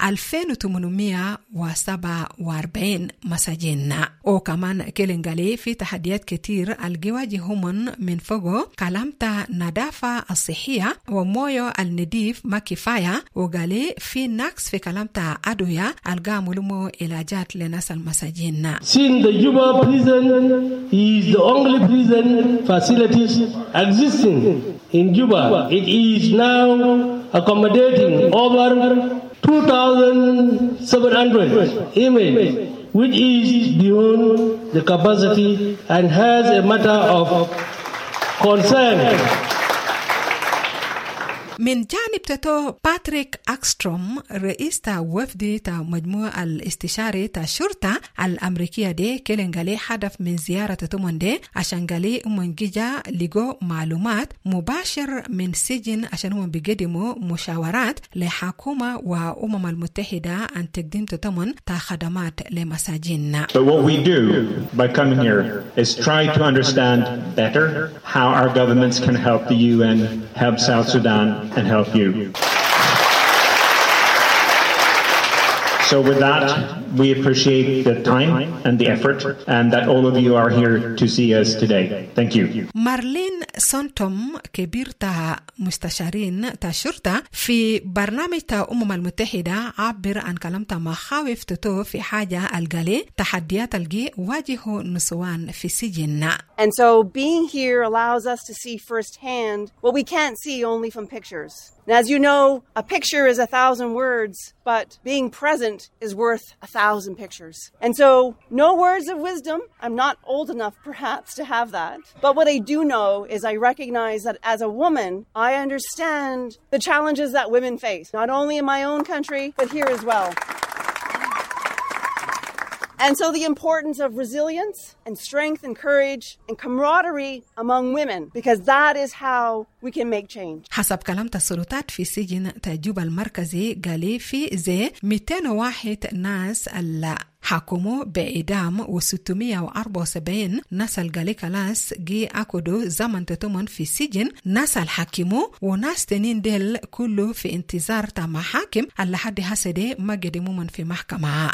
2847 مساجين. وكمان كيلينغالي في تحديات كتير الجواجههم من فوق كلامتا نظافة الصحية ومويو النديف ما كفاية. وقالي في نقص في كلامتا أدوية القاملمو علاجات لناس المساجين. Since the Juba prison is the only prison facilities existing in Juba, it is now accommodating over 2,700 inmates, which is beyond the capacity and has a matter of concern. من جانب تتو باتريك أكستروم رئيس وفد مجموعة الاستشاري الشرطة الأمريكية دي كيلينغالي هدف من زيارة تتمن دي عشان قالي منجيجا لقوا معلومات مباشر من سجن عشان هم بيقدموا مشاورات لحكومة وأمم المتحدة عن تقديم تتمن خدمات لمساجين. But what we do by coming here is try to understand better how our governments can help the UN, help South Sudan, and help you. So with that, we appreciate the time and the effort and that all of you are here to see us today. Thank you. مارلين سونتوم كبير مستشارين الشرطة في برنامج الأمم المتحدة عبر عن كلام مخاوف تتو في حاجة القالي تحديات الجي واجه نسوان في سجن. And so being here allows us to see firsthand what we can't see only from pictures. And as you know, a picture is 1,000 words, but being present is worth 1,000 pictures. And so no words of wisdom. I'm not old enough perhaps to have that. But what I do know is I recognize that as a woman, I understand the challenges that women face, not only in my own country, but here as well. And so the importance of resilience and strength and courage and camaraderie among women, because that is how we can make change. حسب كلام السلطات في سجن تجوبة المركزي قالي في زي 201 ناس حكموا بإعدام و674 ناس القالي كلاس جي أكدو زمن تتمن في سجن ناس الحكموا وناس تنين ديل كله في انتظار تا محاكم اللي حد حسده ما قدموا من في محكمة.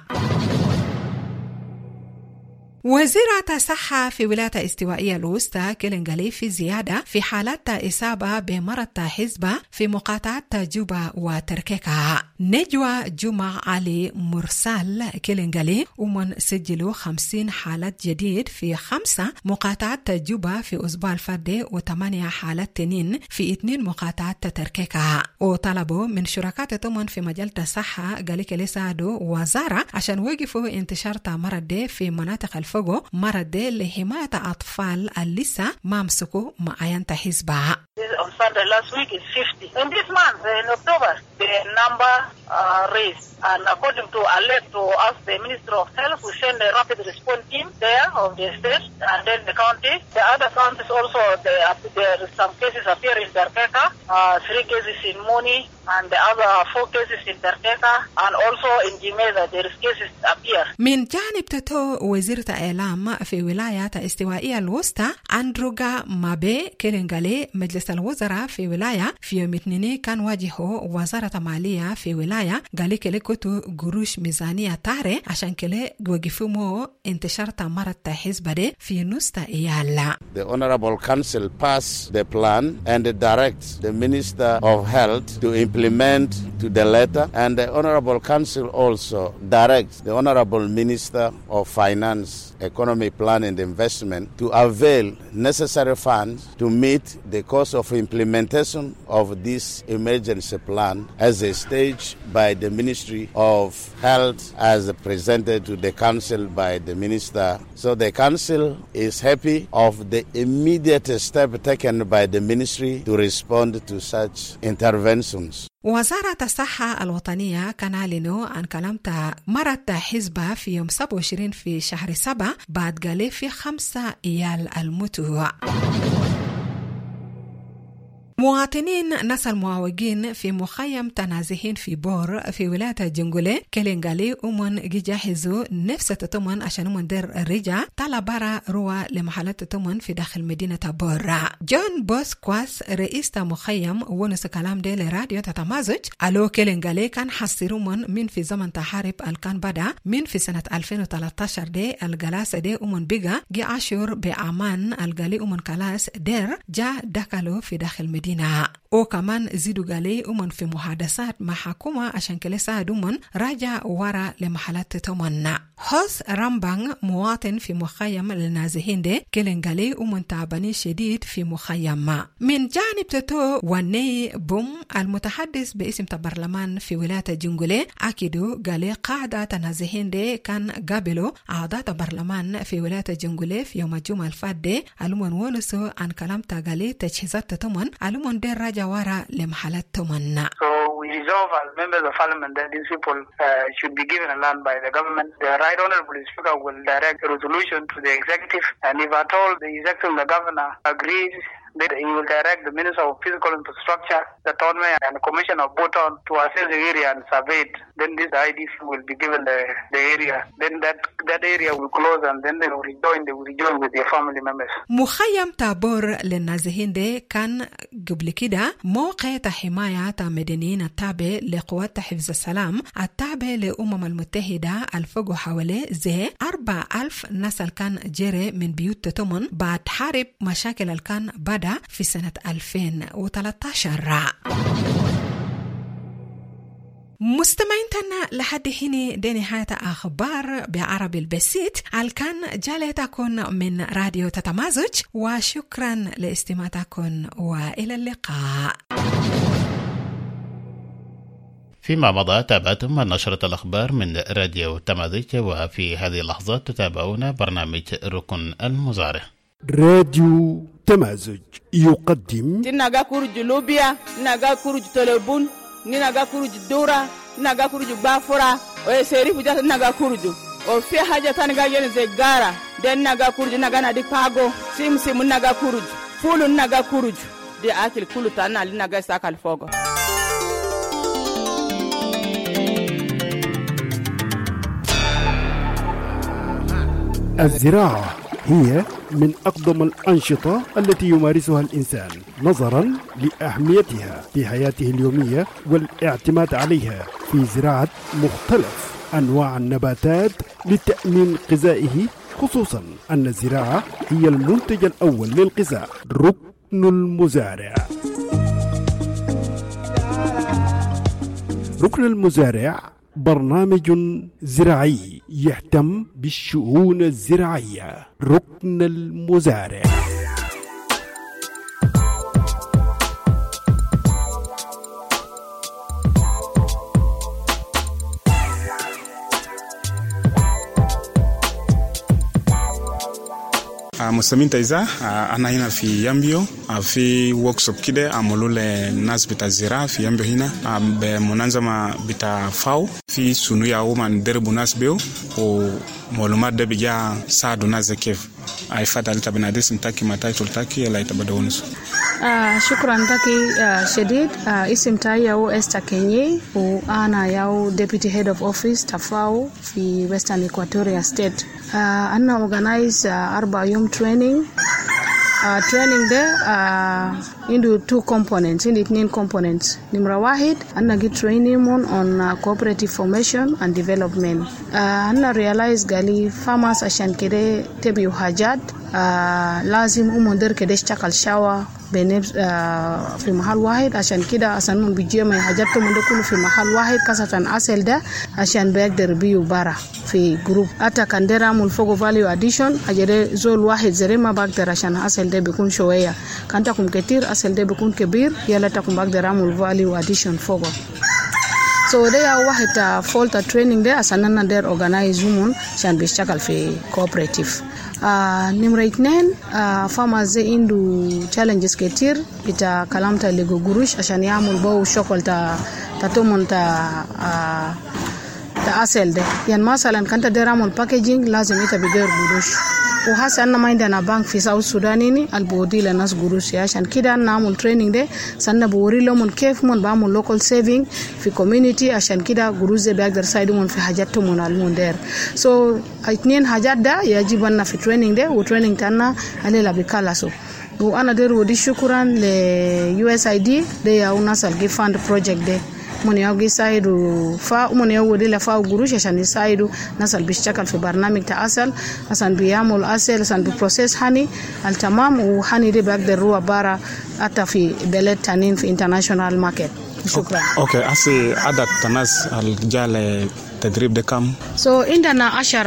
وزيرة الصحة في ولاية استوائية الوسطى كيلنغالي في زيادة في حالات إصابة بمرض حزبة في مقاطعة تجوبة وتركيكا. نجوى جمع علي مرسال كيلنغالي ومن سجلوا 50 حالات جديد في 5 مقاطعات تجوبة في أسبوع الفرد و8 حالات تنين في 2 مقاطعات تركيكا. وطلبوا من شركات تمن في مجال الصحة قالي كليسادو وزارة عشان وقفوا انتشار مرض في مناطق فوقو مرض لحماية أطفال اللسا مامسكو معين تحزبها. On Sunday last week is 50. In this month, in October, the number raised. And according to alert to us, the Minister of Health will send a rapid response team there of the state and then the county. The other counties also, there are some cases appear in Terkeka, 3 cases in Moni, and the other 4 cases in Terkeka, and also in Jimeza, there is cases appear. من جانب تتو وزيرة إعلام في ولاية استوائية الوسطى أندروغا مابي كيلنغالي مجلس الوزراء في ولاية في يوم اثنين كان واجهه وزارة مالية في ولاية قالي كلي كتو قروش ميزانية تاري عشان كلي وقفومو انتشار مرض حزب في نوستا إيالا. The Honorable Council passed the plan and directs the Minister of Health to implement to the letter, and the Honorable Council also directs the Honorable Minister of Finance, Economy Plan and Investment to avail necessary funds to meet the cost of implementation of this emergency plan as a stage by the Ministry of Health as presented to the Council by the Minister. So the Council is happy of the immediate step taken by the Ministry to respond to such interventions. وزارة الصحة الوطنية كان أعلنوا عن كلامة مرض حزبة في يوم 27 في شهر 7 بعد قالي في 5 إيال الموتوا. مواطنين ناس المعوجين في مخيم تنازحين في بور في ولاية جنجولي كلينغالي ومن جاهزوا نفس تتمن عشان من در رجع طلبارا روى لمحلات تتمن في داخل مدينة بور. جون بوسكواس رئيس مخيم ونس كلام دي لراديو تتمازج ألو كلينغالي كان حصروا من في زمن تحارب الكان بدا من في سنة 2013 دي الجلاس دي ومن بيجا جي عاشور بأمان الجالي ومن كلاس دير جا دخلوا في داخل مدينة وكمان زيدوا قالي ومن في محادثات مع حكومة عشان كلا ساعدوا من راجع ورا لمحلات تمنى. حس رامبان مواطن في مخيم النازحين دي كلنغالي ومن تعباني شديد في مخيم. من جانب تتو وني بوم المتحدث باسم البرلمان في ولاية جنجولي أكيدو قالي قاعدة النازحين دي كان قابلوا أعضاء البرلمان في ولاية جنجولي في يوم الجمعة الفات دي ألومن ونسو عن كلام تقالي تجهيزات تمن ألومن دي راجع ورا لمحلات تمنى. We resolve as members of parliament that these people should be given a land by the government. The Right Honorable Speaker will direct a resolution to the executive, and if at all the executive and the governor agrees, then he will direct the Minister of Physical Infrastructure, the Town Mayor, and the Commissioner of Boton to assess the area and survey it. Then this IDC will be given the area. Then that area will close, and then they will rejoin with their family members. مخيم تابور للنازحين دي كان قبل كده موقع حماية مدنيين التابع لقوات حفظ السلام التابع لأمم المتحدة الفوق حوالي زي 4,000 نسل كان جري من بيوت تمن بعد حرب مشاكل الكان بدا في سنة 2013. مستمعين تنا لحد هنا دي نهاية أخبار بعربي البسيط الكان جالتكن من راديو تتمازج وشكرا لاستماعتكن وإلى اللقاء. فيما مضى تابعتم نشرة الأخبار من راديو تمازج، وفي هذه اللحظات تتابعون برنامج ركن المزارع. راديو تمازج يقدم تناغا كورج لوبيا ناغا كورج تلبون ناغا كورج دورا ناغا كورج بافورا ويسيري فجاه ناغا كورج o fi haja tan ga yen ze gara den naga kurju naga na di pago sim naga kurju fulu naga kurju de akil kulu tan ali naga sakal fogo. الزراعة هي من أقدم الأنشطة التي يمارسها الإنسان نظرا لأهميتها في حياته اليومية والاعتماد عليها في زراعة مختلف أنواع النباتات لتأمين غذائه، خصوصا أن الزراعة هي المنتج الأول للغذاء. ركن المزارع. ركن المزارع برنامج زراعي يهتم بالشؤون الزراعية. ركن المزارع. Musamin Taiza ana hina fi Yambio fi workshop kide amolole nas bita zira fi Yambio hina be munanzama bita fau fi sunu ya woman derbu nas beo o molumat de bija saadu nas zekef ay fatal tabinadis mtaki mataitul taki la itabadawunus. Shukran taki Shadid. Isim tai yao Esther Kenye o ana yao Deputy Head of Office Tafao fi Western Equatoria State. Anna organize arba yom training. Training there into two components, in ithnin components. Nimra wahid, anna get training on cooperative formation and development. Anna realize gali farmers ashan kede tebi uhajat, lazim umonder kede shakal shawa بنفس في محل واحد عشان كده عشان بيجي ما حاجاته من كله في محل واحد كاسة أصل ده عشان بيقدر بيو برا في جروب أتا كان ده رامل فوق value addition أجره زول واحد زي ما بقدر عشان أصل ده بيكون شوية كان تكون كتير أصل ده بيكون كبير يلا تكون بقدر رامل value addition فوقه. So they are واحد fault training ده عشان أنا ده organize women عشان بيشتغل في cooperative. Nimra itnen farmers ze indu challenges ketir bita kalamta lego gurush ashani yamul baw shokol ta tomon ta asel de yan masalan kanta deramol packaging lazim ita bigar gurush o hasa anna mainda na bank fi South Sudan ni albodi la nas gurush ya shan kida namul training de sanna bori lomon kef mon ba mon local saving fi community ashan kida gurush de bagdar side mon fi hajat mon almon der so itnen hajat da yajiban na fi training de o training tanna alela bikala so o ana der wodi shukran le USAID de ya unasal gi fund project de من يوجي سايدو من يودي لفاو قروش عشان يسايدو نسال بيشتغل في برنامج تأصل عشان بيعمل أصل عشان بيبروسيس هني التمام وهني دي بقدر روح برا حتى في بلد تانين في international market. شكرا. أوكي أسي عدد الناس الجال تدريب ده كم؟ So عندنا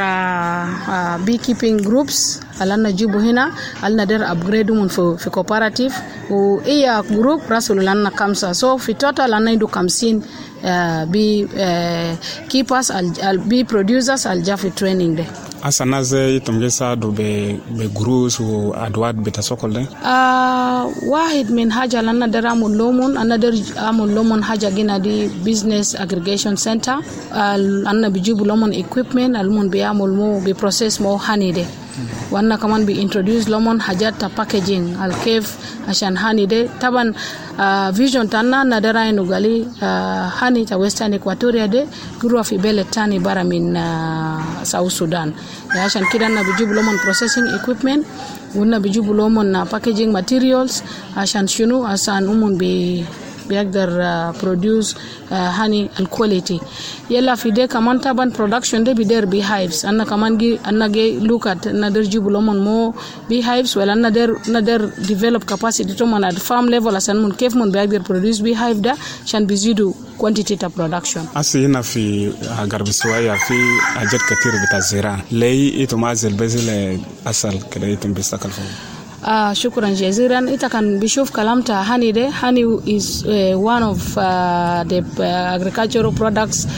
10 beekeeping groups alana jibu hina alna der upgrade mun في cooperative وإيا group راسل لنا 5 so في total لنا يدو 50 bee keepers al bee producers al jaffi training de asana ze itumgesa do be gurus و adwad beta sokol de واحد من حاجه لنا der amul lomun another amul lomun haja gina di business aggregation center anna bijibu lomun equipment almun bi amul mo bi process mo honey de wanna kaman bi introduce lomon hajata packaging al cave ashan honey de taban vision tanna na dara inu gali honey ta Western Equatoria de guru fi belet tani bara min South Sudan ya ashan kidan na bijibu lomon processing equipment wanna bijibu lomon na packaging materials ashan shunu asan umun bi بيقدر produce honey and quality يلا في ده كمان طبعا production ده بيدير بي hives أنا كمان جي look at ندر جيب لهم مو بي hives ولا ندر develop capacity تومن at farm level عشان من كيف من بيقدر produce بي hive ده عشان بيزيدوا quantity ta production أصلي هنا في غرب سوايا في حاجات كتير بتزرع ليه يتمازل بزل أصل كده يتم بيستقل فيه شكرا جزيلا إذا كان بيشوف كلامته honey ده honey is one of the agricultural products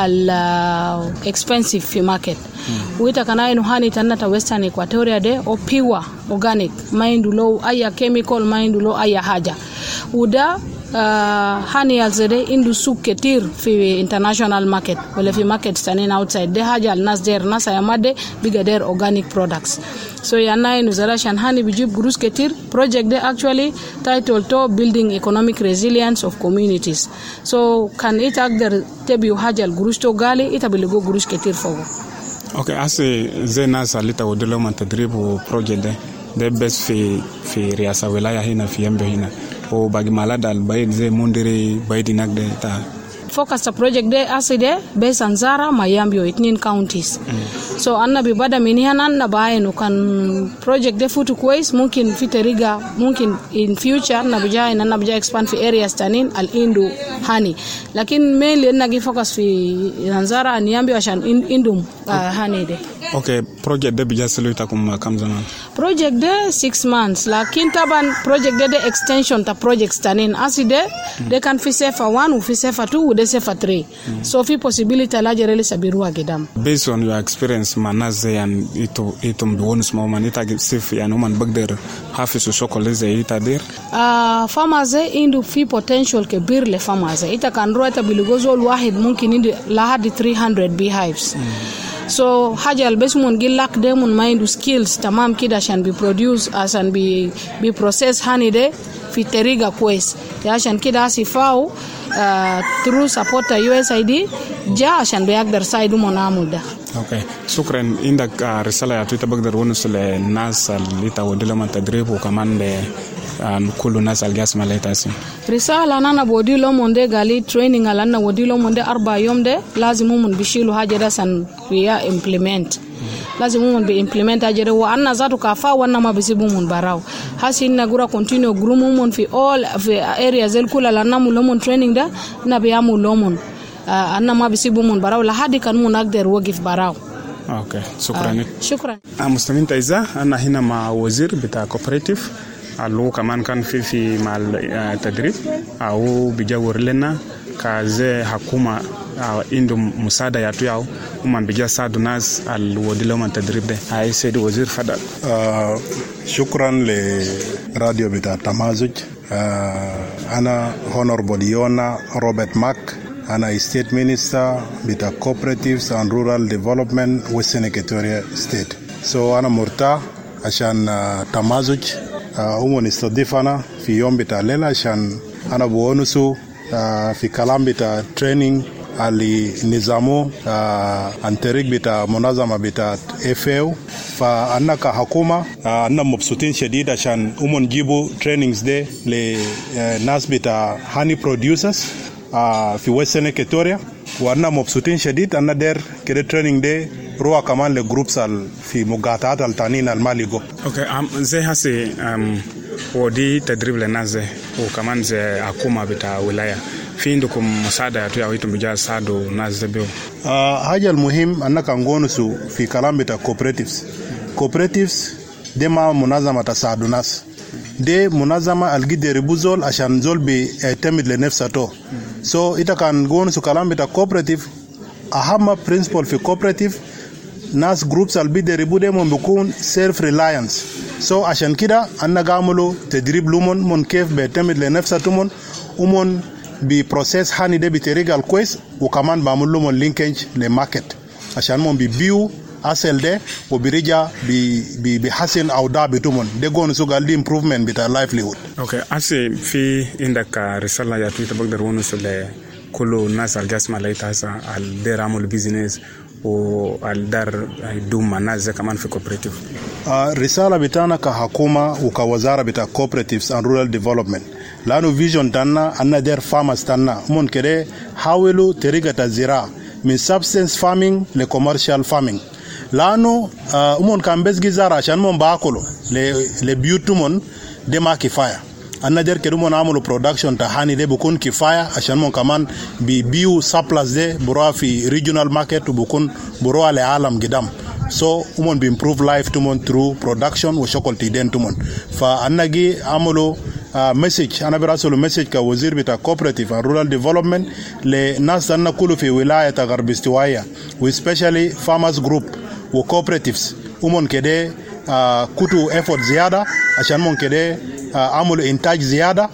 expensive في market وإذا كان إنه honey تنتا Western Equatoria ده أو pure organic ما عنده له أي chemical ما عنده له أي حاجة وده هاني الزدي عنده سوق كتير في international market ولا في market ثانيين outside ده حاجة الناس دير ناس يمادة بيقدر organic products so يعني نزلا عشان هاني بيجيب قروش كتير project ده actually title to building economic resilience of communities so كان يتقدر تبيو حاجة القروش تو غالي يتبلغوا قروش كتير فوقه. اوكي هسه زي ناس اللي تودوا لهم التدريب وبروجكت ده بس في رئاسة ولاية هنا في يمبيو هنا وباقي مالاد البعيد زي مندري بعيد هناك ده تا focus the project ده aside based on Zara Mayambio 2 counties so anna bibada miniana na baeno kan project ده futu كويس ممكن في طريقه ممكن in future na bija expand في areas تانين الإندو هاني لكن mainly نجي focus في Zara Mayambio عشان إندو هاني ده. اوكي project ده بيجا سلويتكم كم زمان؟ project ده 6 months لكن طبعا project ده extension ta projects تانين aside ده كان في سيفا 1 وفي سيفا 2 وده سيفا 3 so في possibility large really sabiruwa gidam. Based on your experience manaze and itum bonus moment ita sif yani man bagder hafisu sokole ze ita dir farmers indu fi potential kebir le farmers ita kan roata bilugozol wahid mumkin indi lahadi 300 beehives so haja albesmun gilak demun mind skills tamam kida shan be produce asan be process honey de fi teriga kwes ya shan kida sifau through support USAID ja shan be agdar side monamulda. اوكي شكرا عندك رساله يا تويتر بقدر ونص للناس اللي تودي لهم التدريب وكمان كل الناس اللي جالسه مالتاسي رساله انا بودي لهم وندي قالي تريننج على انا ودي لهم وندي 4 يوم ده لازم من بيشيلوا حاجه ده سن ويا امبلمنت لازم من بيمبلمنت حاجه وانا ذاتو كافا وانا ما بيسيبوا من براو هاسي نغورا كونتينيو جرومون في اول في ارياز الكل لنا لهم تريننج ده نبيامو لهم أنا ما بيسيبوا من براو لحد كان منقدر وقف براو. أوكي شكرا. شكرا. مستمعين تعزة أنا هنا مع وزير بتاع كوبراتيف اللي كمان كان في مع التدريب أو بيجاور لنا كزي حكومة عندهم مساعدة ياتيو ومن بيجا ساعدوا ناس الودي لهم التدريب ده. هاي سيد وزير فضل. شكرا لراديو بتاع تمازج. أنا هونوربل يونا روبرت ماك. أنا State Minister بتاع Cooperatives and Rural Development Western Equatoria State. So أنا مرتاح عشان تمازج نستضيفنا في يوم بتاع الليلة عشان أنا بونسو في كلام بتاع training اللي نظامه عن طريق بتاع منظمة بتاع FAO. فأنا كحكومة أنا مبسوطين شديد عشان نجيبوا trainings دي لناس بتاع honey producers في ويسترن إكواتوريا وأنا مبسوطين شديد أنا دير كده تريننج ده روح كمان لجروبس في مقاطعات التانين الماليجو. أوكي زي هسي ودي تدريب للناس وكمان زي حكومة بتاع ولاية في عندكم مساعدة يا ويتم بجا ساعدوا ناس بيو. حاجة المهم أنك نقولسو في كلام بتاع كوبراتيفز ده ما منظمة تساعدوا ناس. ده منظمة الجدير بوزول عشان زول بيعتمد لنفسه so إذا كان نقول سو كلام بتاع cooperative أهم principle في cooperative ناس groups الجدير بودهم بيكون self reliance so عشان كده أنا قاملو تدريب لهم من كيف بيعتمد لنفسه ومن بيبروسيس هاني ده بطريقة الكويس وكمان بعمل لهم لينكج لماركت عشان من بيبيو أصل ده وبيرجع بيحسن أوضاع بتومن ده جون سوغال دي improvement بتاع livelihood. أوكي أسي في عندك رسالة يا تويتر بقدر ونوصل لكل الناس الجاسمة اللي تاسا الدير عمل بيزنس والدار يدوم مع ناس كمان في كوبراتيف. رسالة بتاعنا كحكومة وكوزارة بتاع Cooperatives and Rural Development لأنه فيجن تاعنا أن دير فارمرز تاعنا من كده حاولوا طريقة الزراعة من substance farming لcommercial farming لانه امون كان بس جزاره عشان مون باكلوا لبيوتمون دي ما كفايه انا دير كده مون عملوا برودكشن تاع هاني دي بكون كفايه عشان مون كمان بيبيو سبلاس دي بروح في ريجونال ماركت وبكون بروح لعالم قدام so امون بيمبروف لايف تمون ثرو برودكشن وشغل تيدين تمون فانا جي عملوا مسج انا براسل مسج كوزير بتاع كوبراتيف اند رورال ديفلوبمنت لناس انا كله في ولايه غرب استوائيه وسبيشالي فارمرز جروب وكوبراتيفز ومن كده كتو effort زياده عشان من كده عملوا انتاج زياده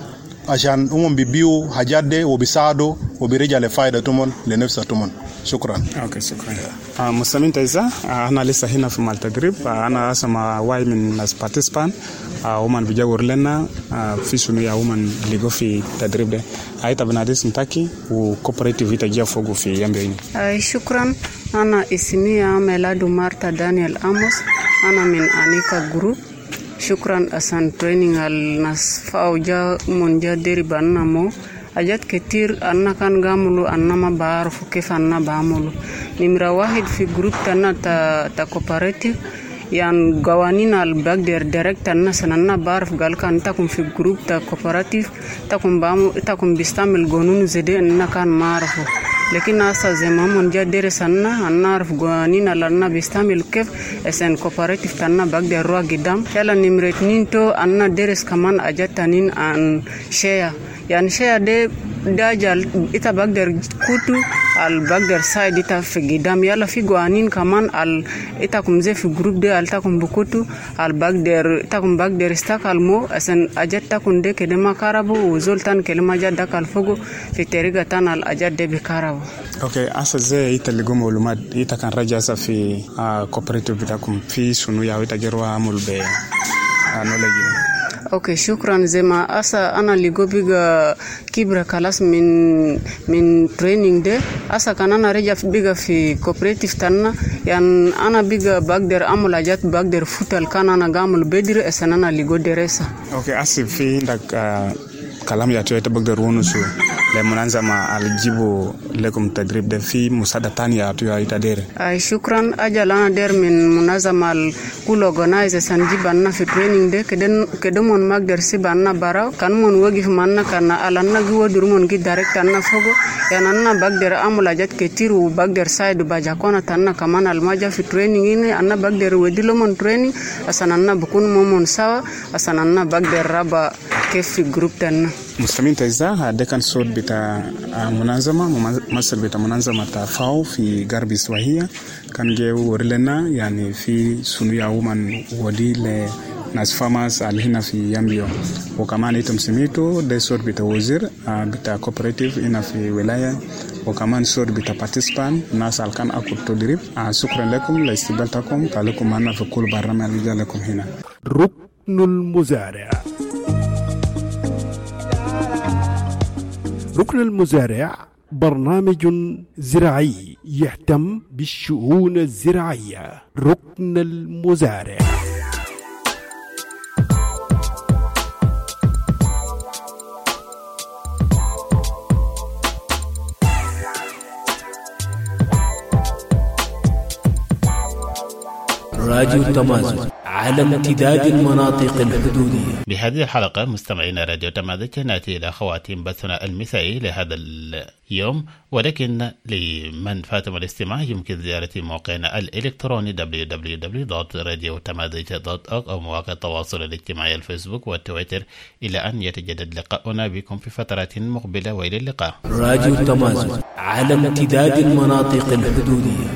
عشان هم بيبيعوا حاجات دي وبيساعدوا وبيرجع لفائدة تمن لنفسها تمن. شكرا. اوكي شكرا. مستمعين تعزاء، انا لسه هنا في التدريب. انا اسمع واي من ناس بارتيسبان هم بيجاور لنا في شنو يا هم اللي في التدريب ده. هاي بناديس متاكي وكوبراتيف يتجا فوق في يامبيني. شكرا. انا اسمي ميلادو مارتا دانيال اموس. انا من انيكا جروب. شكرا أسان تريننج الناس فاوجا منجا ديري باننا مو حاجات كتير أنا كان قاملو أنا ما بعرف كيف أنا بعمله. نمرة واحد في جروب تنا تا كوبراتيف يعني قوانين البقدر دايركت الناس أنا بعرف قال كان تكون في جروب تا كوبراتيف تكون بيستعمل قانون زدي أنا كان ما أعرفه. لكن أصلا زي ما من جا درس أنا نعرف قوانين اللي بيستعمل كيف إسان كوبراتيف تنا بقدر روح قدام. يلا نمرة 2 تو أنا درس كمان أجت تانين عن شيا يعني شيا ده داجال إتا بقدر كوتو البقدر سايد إتا في قدام. يلا في قوانين كمان إتا كم زي في جروب ده تكون بكوتو البقدر تكون بقدر استقال مو إسان أجت تكون ده كده ما كاربو وزولتان كلمة جد دكال فوقو في طريقة تنا الأجت ده بكاربو. اوكي asa zee italigoma معلومات itakan raja sa fi cooperative bitakum fi sunu ya itagerwa amul be knowledge. اوكي شكرا. زي ما اسا انا ليغو بيغا كبره خلاص من تريننج ده اسا كان انا رجع بيغا في كوبراتيف تنا يعني انا بيغا بقدر اعمل حاجات بقدر فوتال كان انا قامل بدري اسا انا ليغو درسا. اوكي اسي في عندك كلام يا تويت بقدر ونسو لما ننزل مع الجيبو لكم تدريب ده في مساعدة تانية يا يتدير. شكرا. أجل أنا دير من منظمة الكل أورجنايزر سنجيب أنا في تريننج ده كده من مقدر سيب أنا برا كان من وقف معنا كان ألنا جوا درمون جد دايركت أنا فوقه يعني أنا بقدر أعمل حاجات كتير وبقدر سايد وبجاكونا تنا كمان الماجا في تريننج إني أنا بقدر وديله من تريننج عشان أنا بكون ممن سوا عشان أنا بقدر رابع كيف في جروب تنا. مستمعين تعزاء، ده كان صوت بتاع ممثل بتاع منظمة فاو في غرب إسوائيل كان جاو ورلنا يعني في سنويا ومن ودي لناس فاماس هنا في يامبيو وكمان يتم سميتو ده صوت بتاع وزير بتاع كوبراتيف هنا في ولاية وكمان صوت بتاع بارتيسبان ناس كان أكل تدريب. شكرا لكم لاستقبالكم تعليقكم معنا في كل برنامج اللي جاء لكم هنا. ركن المزارع. ركن المزارع برنامج زراعي يهتم بالشؤون الزراعية. ركن المزارع. راديو تمازج على امتداد المناطق الحدودية. بهذه الحلقة مستمعين راديو تمازج نأتي إلى خواتيم بثنا المسائي لهذا اليوم، ولكن لمن فاتم الاستماع يمكن زيارة موقعنا الإلكتروني www.radiotamazig.org أو مواقع التواصل الاجتماعي الفيسبوك والتويتر إلى أن يتجدد لقاؤنا بكم في فترات مقبلة، وإلى اللقاء. راديو تمازج على امتداد المناطق الحدودية.